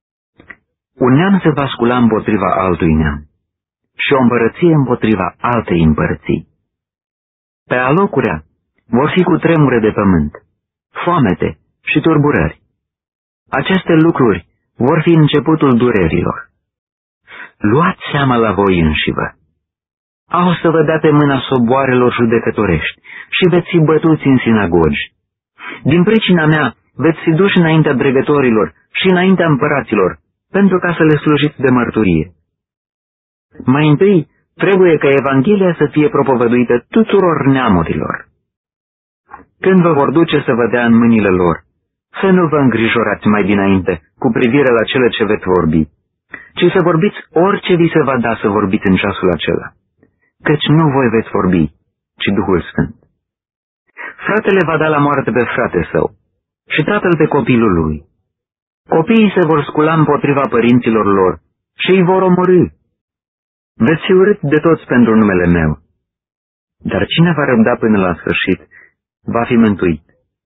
Un neam se va scula împotriva altui neam și o împărăție împotriva altei împărății. Pe alocurea vor fi cutremure de pământ, foamete și tulburări. Aceste lucruri vor fi începutul durerilor. Luați seama la voi înșivă. Au să vă dea pe mâna soboarelor judecătorești și veți fi bătuți în sinagogi. Din pricina mea veți fi duși înaintea dregătorilor și înaintea împăraților, pentru ca să le slujiți de mărturie. Mai întâi, trebuie ca Evanghelia să fie propovăduită tuturor neamurilor. Când vă vor duce să vă dea în mâinile lor, să nu vă îngrijorați mai dinainte cu privire la cele ce veți vorbi, ci să vorbiți orice vi se va da să vorbiți în ceasul acela, căci nu voi veți vorbi, ci Duhul Sfânt. Fratele va da la moarte pe frate său și tatăl pe copilul lui. Copiii se vor scula împotriva părinților lor și îi vor omorî. Veți fi urât de toți pentru numele meu, dar cine va răbda până la sfârșit va fi mântuit.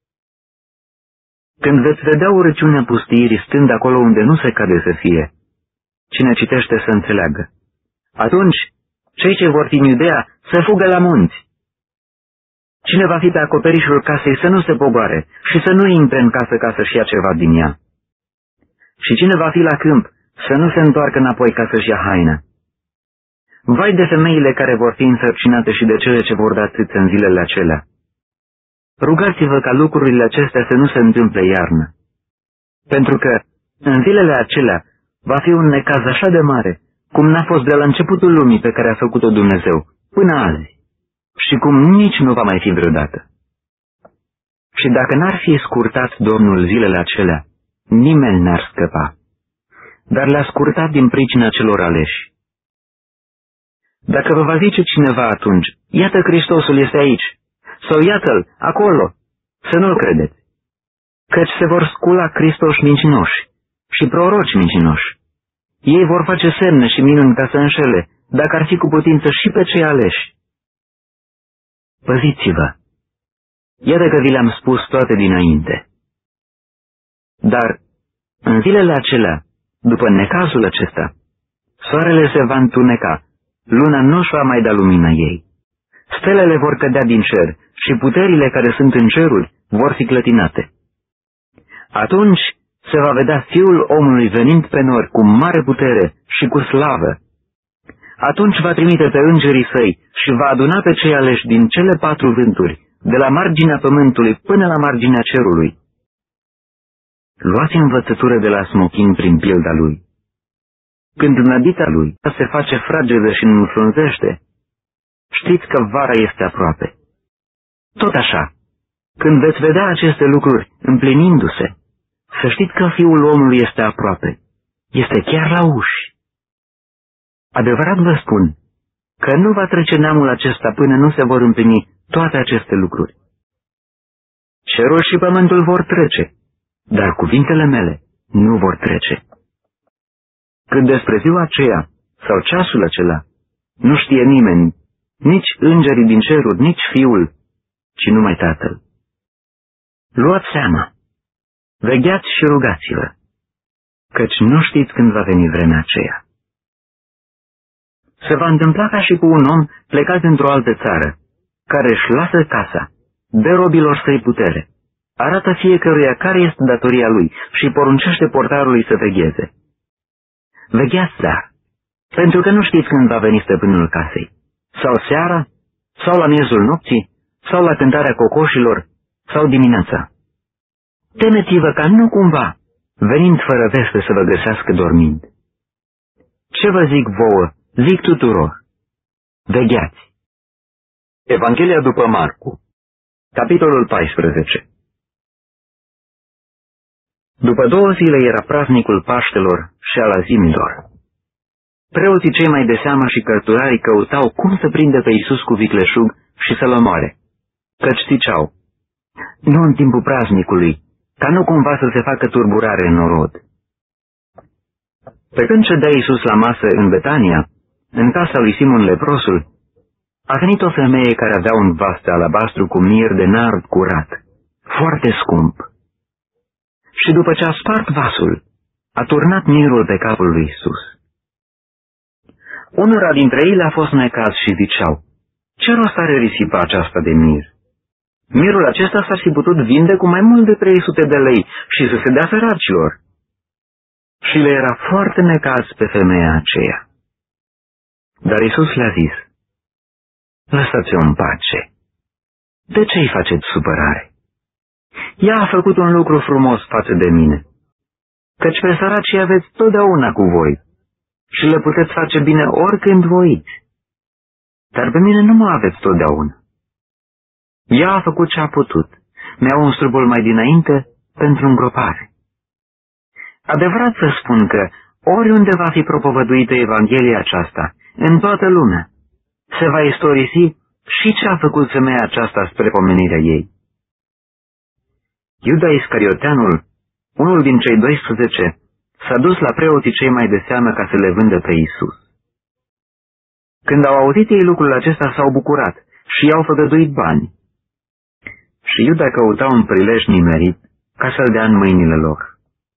Când veți vedea urăciunea pustiirii stând acolo unde nu se cade să fie, cine citește să înțeleagă. Atunci, cei ce vor fi în Iudea să fugă la munți. Cine va fi pe acoperișul casei să nu se pogoare și să nu intre în casă ca să-și ia ceva din ea. Și cine va fi la câmp să nu se întoarcă înapoi ca să-și ia haina. Vai de femeile care vor fi însărcinate și de cele ce vor da țâță în zilele acelea. Rugați-vă ca lucrurile acestea să nu se întâmple iarnă. Pentru că, în zilele acelea, va fi un necaz așa de mare, cum n-a fost de la începutul lumii pe care a făcut-o Dumnezeu, până azi, și cum nici nu va mai fi vreodată. Și dacă n-ar fi scurtat Domnul zilele acelea, nimeni n-ar scăpa, dar le-a scurtat din pricina celor aleși. Dacă vă va zice cineva atunci, iată Hristosul este aici, sau iată-l, acolo, să nu-l credeți, căci se vor scula Hristoși mincinoși și proroci mincinoși. Ei vor face semne și minuni ca să înșele, dacă ar fi cu putință și pe cei aleși. Păziți-vă! Iată că vi le-am spus toate dinainte. Dar, în zilele acelea, după necazul acesta, soarele se va întuneca, luna nu-și va mai da lumina ei. Stelele vor cădea din cer și puterile care sunt în ceruri vor fi clătinate. Atunci se va vedea Fiul omului venind pe nori cu mare putere și cu slavă. Atunci va trimite pe îngerii săi și va aduna pe cei aleși din cele 4 vânturi, de la marginea pământului până la marginea cerului. Luați învățătură de la smochin prin pilda lui. Când nădita lui se face fragedă și înfrunzește, știți că vara este aproape. Tot așa, când veți vedea aceste lucruri împlinindu-se, să știți că Fiul omului este aproape, este chiar la uși. Adevărat vă spun că nu va trece neamul acesta până nu se vor împlini toate aceste lucruri. Cerul și pământul vor trece, dar cuvintele mele nu vor trece. Când despre ziua aceea sau ceasul acela nu știe nimeni, nici îngerii din ceruri, nici Fiul, ci numai Tatăl. Luați seama, vegheați și rugați-vă, căci nu știți când va veni vremea aceea. Se va întâmpla ca și cu un om plecat într-o altă țară, care își lasă casa, dă robilor săi putere, arată fiecăruia care este datoria lui și poruncește portarului să vegheze. Vegheați, dar, pentru că nu știți când va veni stăpânul casei, sau seara, sau la miezul nopții, sau la cântarea cocoșilor, sau dimineața. Temeți-vă ca nu cumva, venind fără veste, să vă găsească dormind. Ce vă zic vouă, zic tuturor, vegheați. Evanghelia după Marcu, capitolul 14. După 2 zile era praznicul Paștelor și al azimilor. Preoții cei mai de seamă și cărturarii căutau cum să prindă pe Iisus cu vicleșug și să-l omoare, căci ziceau, nu în timpul praznicului, ca nu cumva să se facă turburare în norod. Pe când ședea Iisus la masă în Betania, în casa lui Simon leprosul, a venit o femeie care avea un vas de alabastru cu mir de nard curat, foarte scump. Și după ce a spart vasul, a turnat mirul pe capul lui Iisus. Unora dintre ei le-a fost necaz și ziceau, ce rost are risipa aceasta de mir? Mirul acesta s-ar fi putut vinde cu mai mult de 300 de lei și să se dea săracilor. Și le era foarte necaz pe femeia aceea. Dar Iisus le-a zis, lăsați-o în pace. De ce îi faceți supărare? ea a făcut un lucru frumos față de mine, căci pe săracii aveți totdeauna cu voi și le puteți face bine oricând voiți, dar pe mine nu mă aveți totdeauna. Ea a făcut ce a putut, mi-a uns trupul mai dinainte pentru îngropare. Adevărat să spun că oriunde va fi propovăduită Evanghelia aceasta, în toată lumea, se va istorisi și ce a făcut femeia aceasta spre pomenirea ei. Iuda Iscarioteanul, unul din cei 12, s-a dus la preoții cei mai de seamă ca să le vândă pe Iisus. Când au auzit ei lucrul acesta, s-au bucurat și i-au făgăduit bani. Și Iuda căuta un prilej nimerit ca să-l dea în mâinile lor.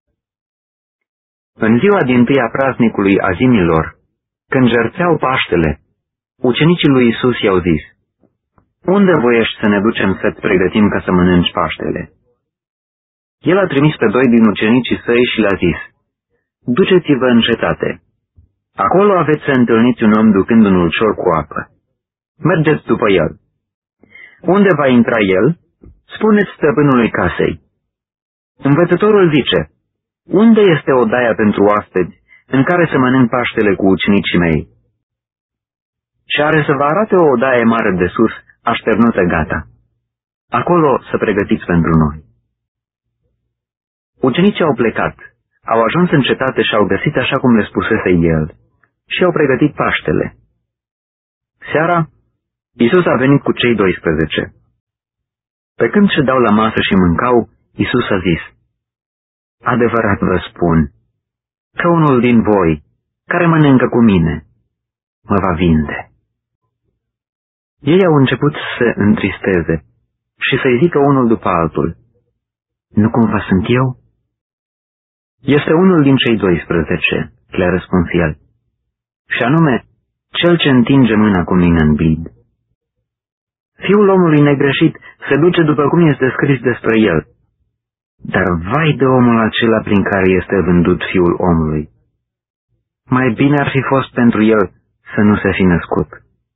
În ziua dintâi a praznicului azimilor, când jertfeau Paștele, ucenicii lui Iisus i-au zis: "Unde voiești să ne ducem să-ți pregătim ca să mănânci Paștele?" El a trimis pe 2 din ucenicii săi și le-a zis: "Duceți-vă în cetate. Acolo aveți să întâlniți un om ducând un ulcior cu apă. Mergeți după el. Unde va intra el, spuneți stăpânului casei: Învățătorul zice, unde este odaia pentru oaspeți în care să mănânc Paștele cu ucenicii mei? Și are să vă arate o odaie mare de sus, așternută gata. Acolo să pregătiți pentru noi." Ucenicii au plecat, au ajuns în cetate și au găsit așa cum le spusese el și au pregătit Paștele. Seara, Iisus a venit cu cei 12. Pe când ședeau la masă și mâncau, Iisus a zis: "Adevărat vă spun că unul din voi, care mănâncă cu mine, mă va vinde." Ei au început să se întristeze și să-i zică unul după altul: "Nu cumva sunt eu?" "Este unul din cei 12, le-a răspuns el, "și anume, cel ce întinge mâna cu mine în bid. Fiul omului negreșit se duce după cum este scris despre el, dar vai de omul acela prin care este vândut Fiul omului. Mai bine ar fi fost pentru el să nu se fi născut."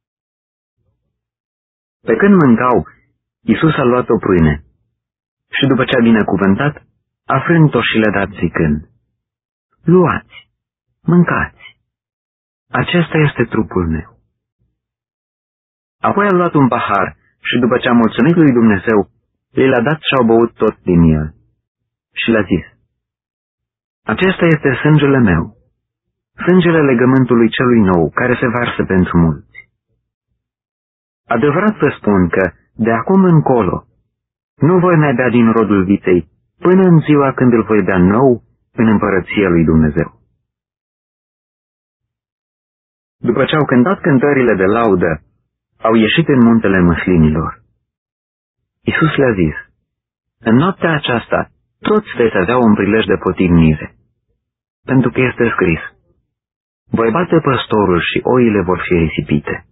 Pe când mâncau, Iisus a luat o pâine și după ce a binecuvântat, a frânt-o și le-a dat zicând: "Luați, mâncați, acesta este trupul meu." Apoi a luat un pahar și după ce a mulțumit lui Dumnezeu, le-a dat și au băut tot din el. Și le-a zis: "Acesta este sângele meu, sângele legământului celui nou, care se varsă pentru mulți. Adevărat vă spun că, de acum încolo, nu voi mai bea din rodul viței, până în ziua când îl voi bea nou în împărăția lui Dumnezeu." După ce au cântat cântările de laudă, au ieșit în muntele măslinilor. Iisus le-a zis: "În noaptea aceasta, toți veți avea un prilej de potignire, pentru că este scris: voi bate păstorul și oile vor fi risipite.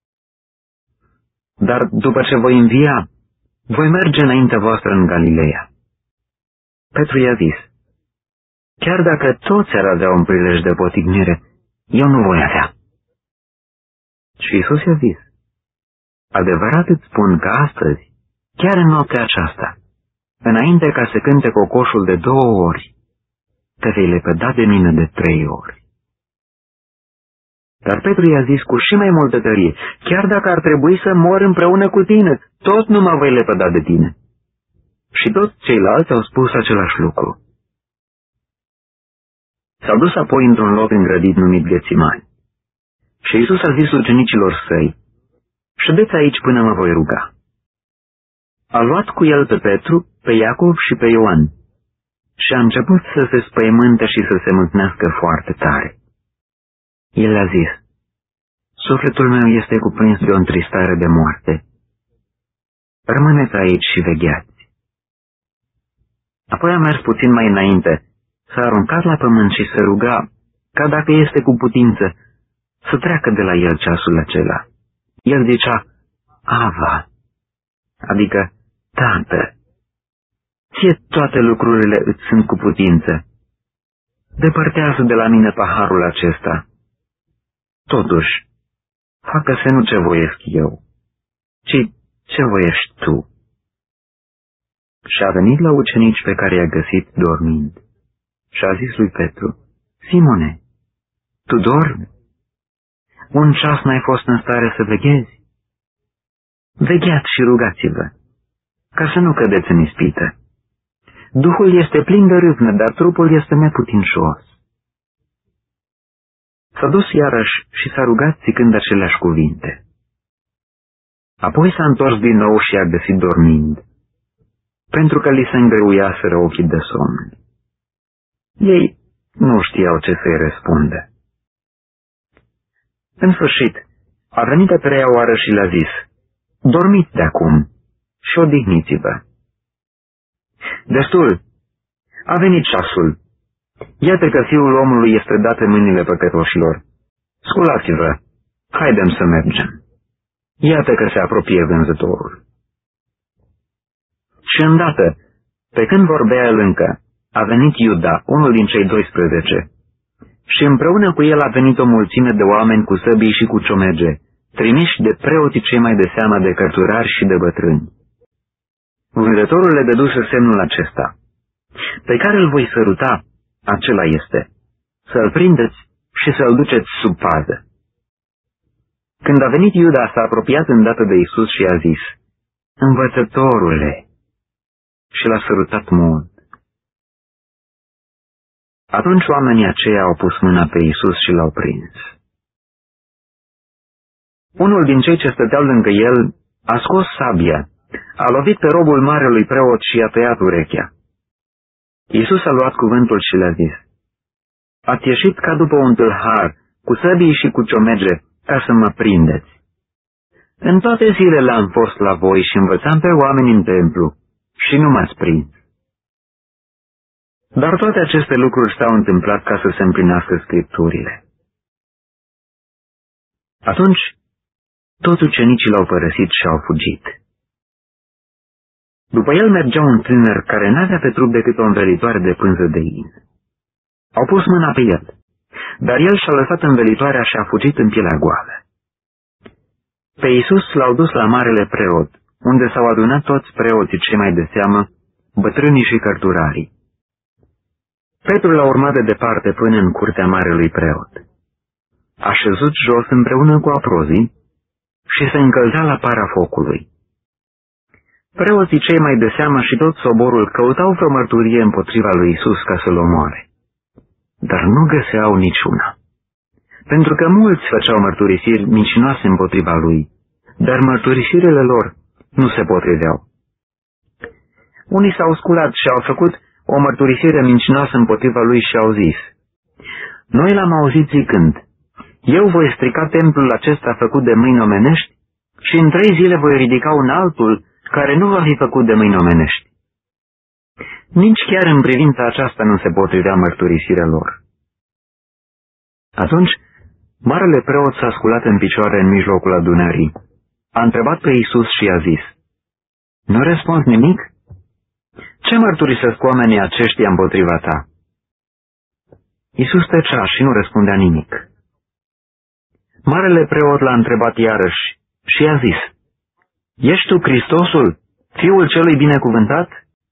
Dar după ce voi învia, voi merge înaintea voastră în Galileea." Petru i-a zis: "Chiar dacă toți ar avea un prilej de potignire, eu nu voi avea." Și Iisus i-a zis: "Adevărat îți spun că astăzi, chiar în noaptea aceasta, înainte ca să cânte cocoșul de 2 ori, te vei lepăda de mine de 3 ori." Dar Petru i-a zis cu și mai multă tărie: "Chiar dacă ar trebui să mor împreună cu tine, tot nu mă voi lepăda de tine." Și toți ceilalți au spus același lucru. S-au dus apoi într-un loc îngrădit numit Ghețimani. Și Iisus a zis ucenicilor săi: "Ședeți aici până mă voi ruga." A luat cu el pe Petru, pe Iacov și pe Ioan și a început să se spăimânte și să se mâhnească foarte tare. El a zis: "Sufletul meu este cuprins de o întristare de moarte. Rămâneți aici și vegheați." Apoi a mers puțin mai înainte, s-a aruncat la pământ și se ruga, ca dacă este cu putință, să treacă de la el ceasul acela. El zicea: "Ava", adică Tată, ție toate lucrurile îți sunt cu putință. Depărtează de la mine paharul acesta. Totuși, facă-se nu ce voiesc eu, ci ce voiești tu." și a venit la ucenici pe care i-a găsit dormind. Și a zis lui Petru, Simone, tu dormi? Un ceas n-ai fost în stare să veghezi? Vegheați și rugați-vă, ca să nu cădeți în ispită. Duhul este plin de râvnă, dar trupul este neputincios. S-a dus iarăși și s-a rugat zicând aceleași cuvinte. Apoi s-a întors din nou și a găsit dormind, pentru că li se îngreuiaseră ochii de somn. Ei nu știau ce să-i răspundă. În sfârșit, a venit a treia oară și le-a zis, dormiți de acum și odihniți-vă. Destul, a venit ceasul. Iată că Fiul omului este dat în mâinile păcătoșilor. Sculați-vă, haidem să mergem. Iată că se apropie vânzătorul. Și îndată, pe când vorbea el încă, a venit Iuda, unul din cei 12, și împreună cu el a venit o mulțime de oameni cu săbii și cu ciomege, trimiși de preoții cei mai de seamă de cărturari și de bătrâni. Vânzătorul le dăduse semnul acesta: pe care îl voi săruta, acela este. Să-l prindeți și să-l duceți sub pază. Când a venit Iuda, s-a apropiat îndată de Iisus și a zis, Învățătorule, și l-a sărutat mult. Atunci oamenii aceia au pus mâna pe Iisus și l-au prins. Unul din cei ce stăteau lângă el a scos sabia, a lovit pe robul marelui preot și i-a tăiat urechea. Iisus a luat cuvântul și le-a zis, ați ieșit ca după un tâlhar, cu săbii și cu ciomege, ca să mă prindeți. În toate zilele am fost la voi și învățam pe oameni în templu și nu m-ați prins. Dar toate aceste lucruri s-au întâmplat ca să se împlinească Scripturile. Atunci, toți ucenicii l-au părăsit și au fugit. După el mergea un tânăr care n-avea pe trup decât o învelitoare de pânză de in. Au pus mâna pe el, dar el și-a lăsat învelitoarea și a fugit în pielea goală. Pe Iisus l-au dus la marele preot, unde s-au adunat toți preoții cei mai de seamă, bătrânii și cărturarii. Petru l-a urmat de departe până în curtea marelui preot. A șezut jos împreună cu aprozii și se încălzea la para focului. Preoții cei mai de seamă și tot soborul căutau vreo mărturie împotriva lui Iisus ca să-l omoare, dar nu găseau niciuna, pentru că mulți făceau mărturisiri mincinoase împotriva lui, dar mărturisirile lor nu se potriveau. Unii s-au sculat și au făcut o mărturisire mincinoasă împotriva lui și au zis, noi l-am auzit zicând, eu voi strica templul acesta făcut de mâini omenești și în 3 zile voi ridica un altul care nu va fi făcut de mâini omenești. Nici chiar în privința aceasta nu se potrivea mărturisirea lor. Atunci, marele preot s-a sculat în picioare în mijlocul adunării, a întrebat pe Iisus și i-a zis, nu răspunzi nimic? Ce mărturisesc oamenii aceștia împotriva ta? Iisus tăcea și nu răspundea nimic. Marele preot l-a întrebat iarăși și i-a zis, ești tu Hristosul, Fiul celui binecuvântat?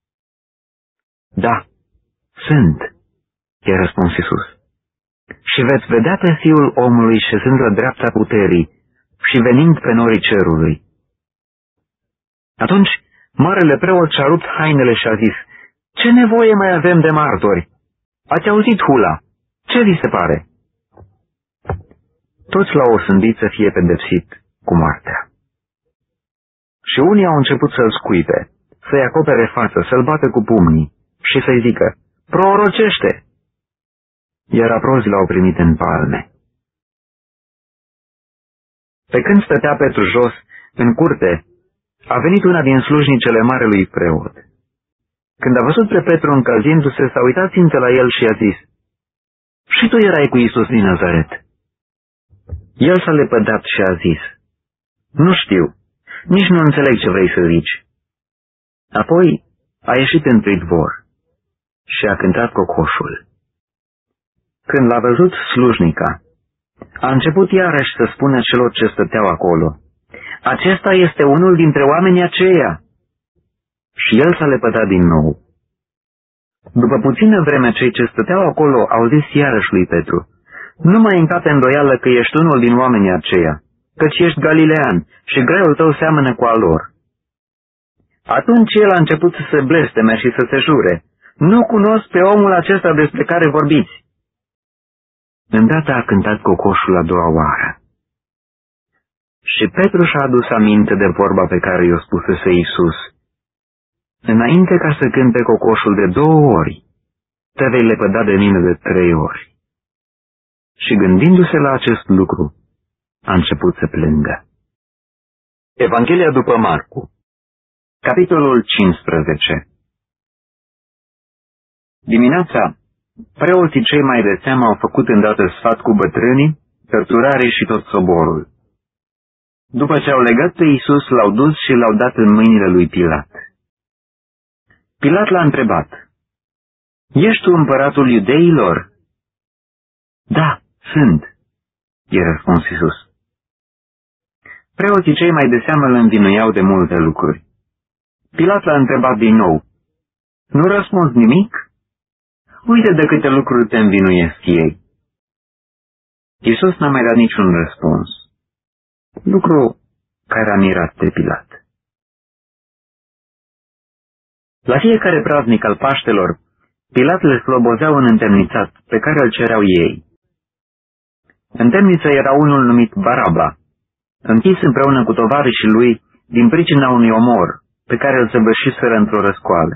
Da, sunt, i-a răspuns Iisus. Și veți vedea pe Fiul omului șezând la dreapta puterii și venind pe norii cerului. Atunci, marele preot și-a rupt hainele și a zis, ce nevoie mai avem de martori? Ați auzit hula? Ce vi se pare? Toți l-au osândit să fie pedepsit cu moartea. Și unii au început să-l scuipe, să-i acopere față, să-l bată cu pumnii și să-i zică, prorocește! Iar aprozii l-au primit în palme. Pe când stătea Petru jos, în curte, a venit una din slujnicele marelui preot. Când a văzut pe Petru încălzindu-se, s-a uitat țintă la el și i-a zis, și tu erai cu Iisus din Nazaret. El s-a lepădat și a zis, nu știu, nici nu înțeleg ce vrei să zici. Apoi a ieșit în pridvor și a cântat cocoșul. Când l-a văzut slujnica, a început iarăși să spună celor ce stăteau acolo, acesta este unul dintre oamenii aceia. și el s-a lepădat din nou. După puțină vreme, cei ce stăteau acolo au zis iarăși lui Petru: nu mai încape îndoială că ești unul din oamenii aceia, căci ești galilean și graiul tău seamănă cu al lor. Atunci el a început să se blesteme și să se jure: nu cunosc pe omul acesta despre care vorbiți. Îndată a cântat cocoșul a doua oară. Și Petru și-a adus aminte de vorba pe care i-o spusese Iisus: înainte ca să cânte cocoșul de 2 ori, te vei lepăda de mine de 3 ori. Și gândindu-se la acest lucru, a început să plângă. Evanghelia după Marcu, capitolul 15. Dimineața, preoții cei mai de seamă au făcut îndată sfat cu bătrânii, cărturarii și tot soborul. După ce au legat pe Iisus, l-au dus și l-au dat în mâinile lui Pilat. Pilat l-a întrebat: ești tu împăratul iudeilor? Da, sunt, i-a răspuns Iisus. Preoții cei mai de seamă îl învinuiau de multe lucruri. Pilat l-a întrebat din nou: nu răspunzi nimic? Uite de câte lucruri te învinuiesc ei. Iisus n-a mai dat niciun răspuns, lucru care a mirat pe Pilat. La fiecare praznic al Paștelor, Pilat le slobozea un întemnițat pe care îl cereau ei. În temniță era unul numit Baraba, închis împreună cu tovarășii lui din pricina unui omor pe care îl săvârșiseră într-o răscoală.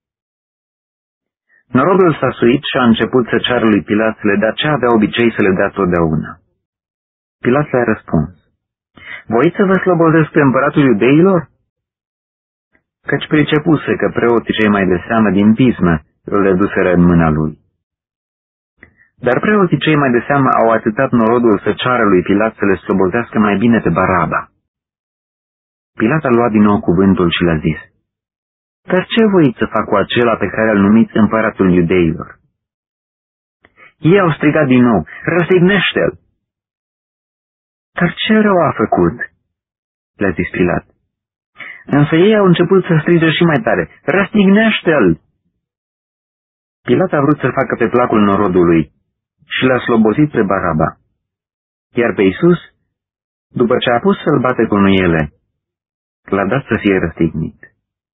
Norodul s-a suit și a început să ceară lui Pilat să le dea ce avea obicei să le dea totdeauna. Pilat le-a răspuns: voiți să vă slobozesc pe împăratul iudeilor? Căci pricepuse că preoții cei mai de seamă din pismă îl reduseră în mâna lui. Dar preoții cei mai de seamă au atâtat norodul să ceară lui Pilat să le slobozească mai bine pe Baraba. Pilat a luat din nou cuvântul și le-a zis: dar ce voiți să fac cu acela pe care îl numiți împăratul iudeilor? Ei au strigat din nou: răstignește-l! Dar ce rău a făcut? Le-a zis Pilat. Însă ei au început să strige și mai tare: răstignește-l! Pilat a vrut să facă pe placul norodului și l-a slobozit pe Baraba. Iar pe Iisus, după ce a pus să-l bate cu nuiele, l-a dat să fie răstignit.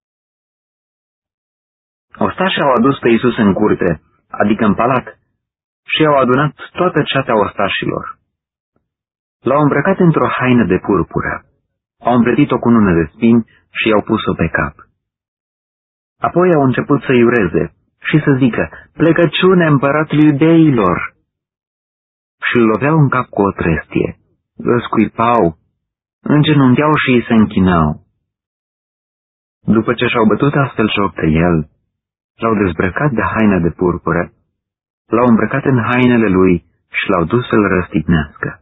Ostașii au adus pe Iisus în curte, adică în palat, și au adunat toată ceata ostașilor. L-au îmbrăcat într-o haină de purpură, au împletit-o cu nună de spini și i-au pus-o pe cap. Apoi au început să iureze și să zică: plecăciune împăratului iudeilor! Și îl loveau în cap cu o trestie, îl scuipau, îngenuncheau și îi se închinau. După ce și-au bătut astfel joc de el, l-au dezbrăcat de haina de purpură, l-au îmbrăcat în hainele lui și l-au dus să-l răstignească.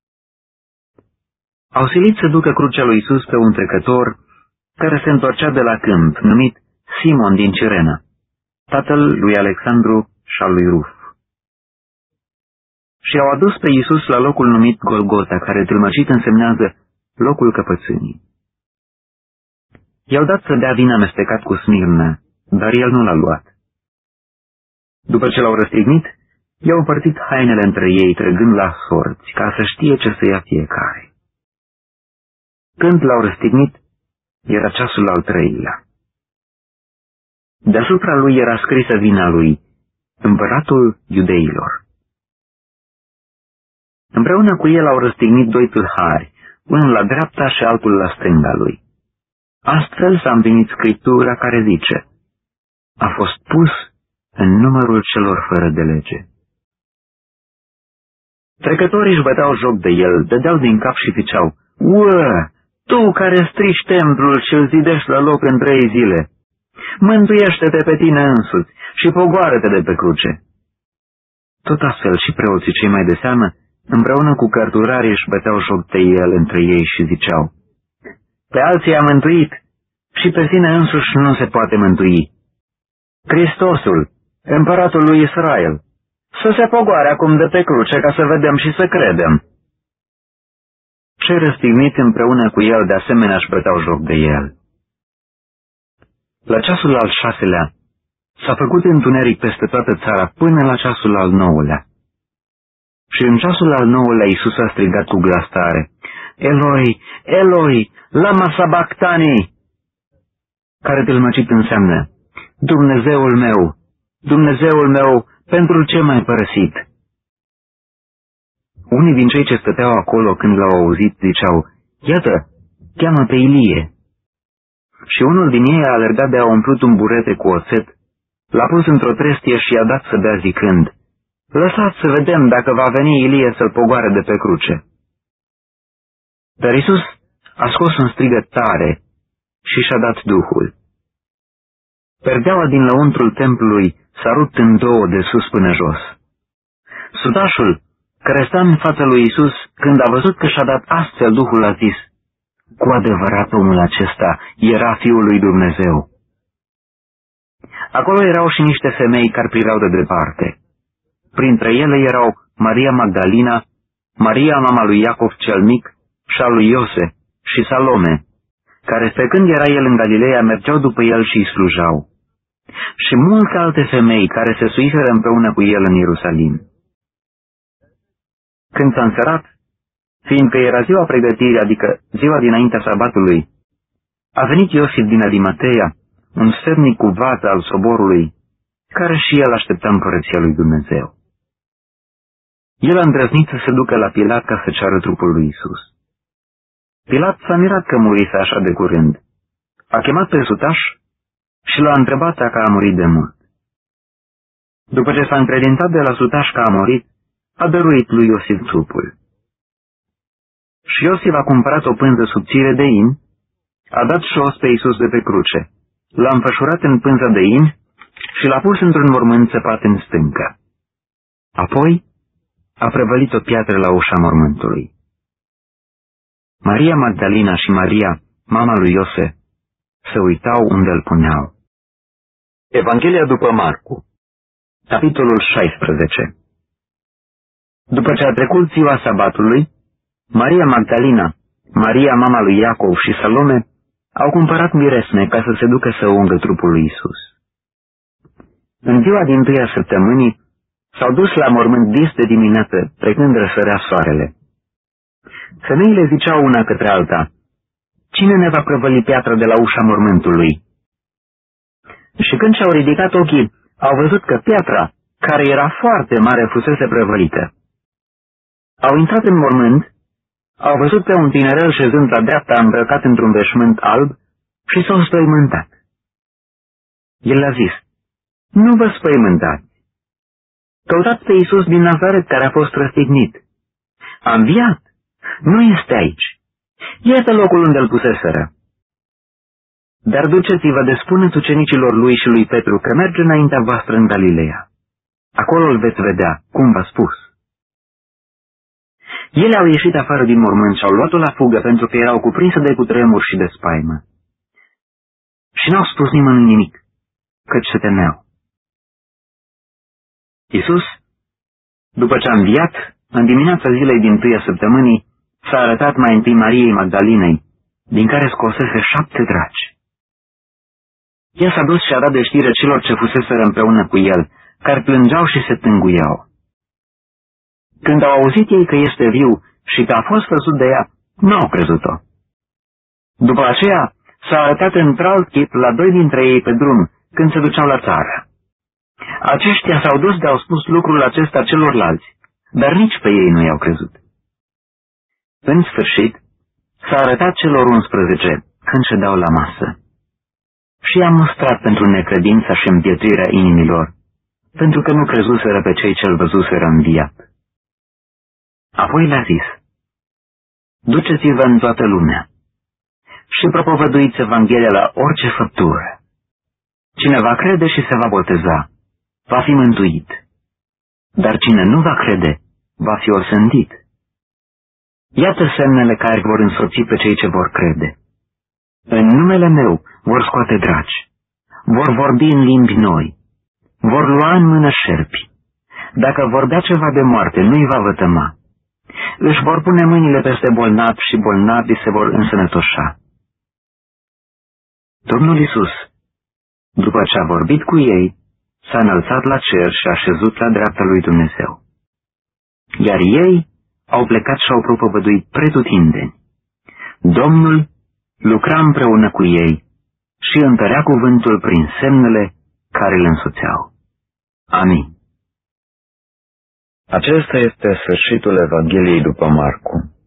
Au silit să ducă crucea lui Iisus pe un trecător care se întorcea de la câmp, numit Simon din Cirena, tatăl lui Alexandru și al lui Ruf. Și au adus pe Iisus la locul numit Golgota, care tâlmăcit însemnează locul căpățânii. I-au dat să dea vin amestecat cu smirnă, dar el nu l-a luat. După ce l-au răstignit, i-au împărțit hainele între ei, trăgând la sorți, ca să știe ce să ia fiecare. Când l-au răstignit, era ceasul al 3-lea. Deasupra lui era scrisă vina lui: împăratul iudeilor. Împreună cu el au răstignit 2 tâlhari, unul la dreapta și altul la stânga lui. Astfel s-a împlinit scriptura care zice: a fost pus în numărul celor fără de lege. Trecătorii își băteau joc de el, dădeau din cap și ziceau: uă, tu care strici templul și îl zidești la loc în 3 zile, mântuiește-te pe tine însuți și pogoară-te de pe cruce. Tot astfel și preoții cei mai de seamă, împreună cu cărturarii, își băteau joc de el între ei și ziceau: pe alții a mântuit și pe sine însuși nu se poate mântui. Hristosul, împăratul lui Israel, să se pogoare acum de pe cruce ca să vedem și să credem. Cei răstigniți împreună cu el de asemenea își băteau joc de el. La ceasul al 6-lea s-a făcut întuneric peste toată țara până la ceasul al 9-lea. Și în ceasul al 9-lea Iisus a strigat cu glas tare, Eloi, Eloi, lama sabactani, care tâlmăcit înseamnă, Dumnezeul meu, pentru ce m-ai părăsit? Unii din cei ce stăteau acolo când l-au auzit ziceau, iată, cheamă pe Ilie. Și unul din ei a alergat de a umplut un burete cu oțet, l-a pus într-o trestie și i-a dat să bea zicând, lăsați să vedem dacă va veni Ilie să-l pogoare de pe cruce. Dar Iisus a scos un strigăt tare și și-a dat Duhul. Perdeaua din lăuntrul templului s-a rupt în două de sus până jos. Sutașul, care sta în fața lui Iisus, când a văzut că și-a dat astfel Duhul, a zis, cu adevărat omul acesta era Fiul lui Dumnezeu. Acolo erau și niște femei care priveau de departe. Printre ele erau Maria Magdalina, Maria mama lui Iacov cel mic și a lui Iose și Salome, care pe când era el în Galileea mergeau după el și îi slujau, și multe alte femei care se suiseră împreună cu el în Ierusalim. Când s-a înserat, fiindcă era ziua pregătirii, adică ziua dinaintea sabatului, a venit Iosif din Arimatea, un sfernic cu vază al soborului, care și el aștepta împărăția lui Dumnezeu. El a îndrăznit să se ducă la Pilat ca să ceară trupul lui Iisus. Pilat s-a mirat că murise așa de curând. A chemat pe sutaș și l-a întrebat dacă a murit de mult. După ce s-a încredințat de la sutaș că a murit, a dăruit lui Iosif trupul. Și Iosif a cumpărat o pânză subțire de in, a dat șos pe Iisus de pe cruce, l-a înfășurat în pânza de in și l-a pus într-un mormânt țăpat în stâncă. Apoi a prăvălit o piatră la ușa mormântului. Maria Magdalena și Maria, mama lui Iose, se uitau unde îl puneau. Evanghelia după Marcu, capitolul 16. După ce a trecut ziua sabatului, Maria Magdalena, Maria mama lui Iacov și Salome au cumpărat miresme ca să se ducă să ungă trupul lui Iisus. În ziua din tâia săptămânii s-au dus la mormânt dis de dimineață, trecând răsărea soarele. Femeile ziceau una către alta, cine ne va prăvăli piatra de la ușa mormântului? Și când și-au ridicat ochii, au văzut că piatra, care era foarte mare, fusese prăvălită. Au intrat în mormânt, au văzut pe un tinerel șezând la dreapta îmbrăcat într-un veșmânt alb și s-au spăimântat. El a zis, nu vă spăimântați. Căutați pe Iisus din Nazaret care a fost răstignit. A înviat. Nu este aici. Iată locul unde îl puseseră. Dar duceți-vă de spuneți ucenicilor lui și lui Petru că merge înaintea voastră în Galileea. Acolo îl veți vedea, cum v-a spus. Ele au ieșit afară din mormânt și au luat-o la fugă pentru că erau cuprinse de cutremur și de spaimă. Și n-au spus nimănui nimic, căci se temeau. Iisus, după ce a înviat, în dimineața zilei din tâia săptămânii, s-a arătat mai întâi Mariei Magdalinei, din care scosese 7 draci. Ea s-a dus și a dat de știre celor ce fuseseră împreună cu el, care plângeau și se tânguiau. Când au auzit ei că este viu și că a fost văzut de ea, nu au crezut-o. După aceea s-a arătat într-alt chip la 2 dintre ei pe drum, când se duceau la țară. Aceștia s-au dus de au spus lucrul acesta celorlalți, dar nici pe ei nu i-au crezut. În sfârșit, s-a arătat celor 11 când ședeau la masă. Și i-a mustrat pentru necredința și împietrirea inimilor, pentru că nu crezuseră pe cei ce-l văzuseră înviat. Apoi le-a zis, duceți-vă în toată lumea și propovăduiți Evanghelia la orice făptură. Cine va crede și se va boteza, va fi mântuit, dar cine nu va crede, va fi osândit. Iată semnele care vor însoți pe cei ce vor crede. În numele meu vor scoate draci, vor vorbi în limbi noi, vor lua în mână șerpi. Dacă vor da ceva de moarte, nu-i va vătăma. Își vor pune mâinile peste bolnavi și bolnavii se vor însănătoșa. Domnul Iisus După ce a vorbit cu ei, s-a înălțat la cer și a șezut la dreapta lui Dumnezeu. Iar ei au plecat și au propovăduit pretutindeni. Domnul lucra împreună cu ei și întărea cuvântul prin semnele care îl însoțeau. Amin. Acesta este sfârșitul Evangheliei după Marcu.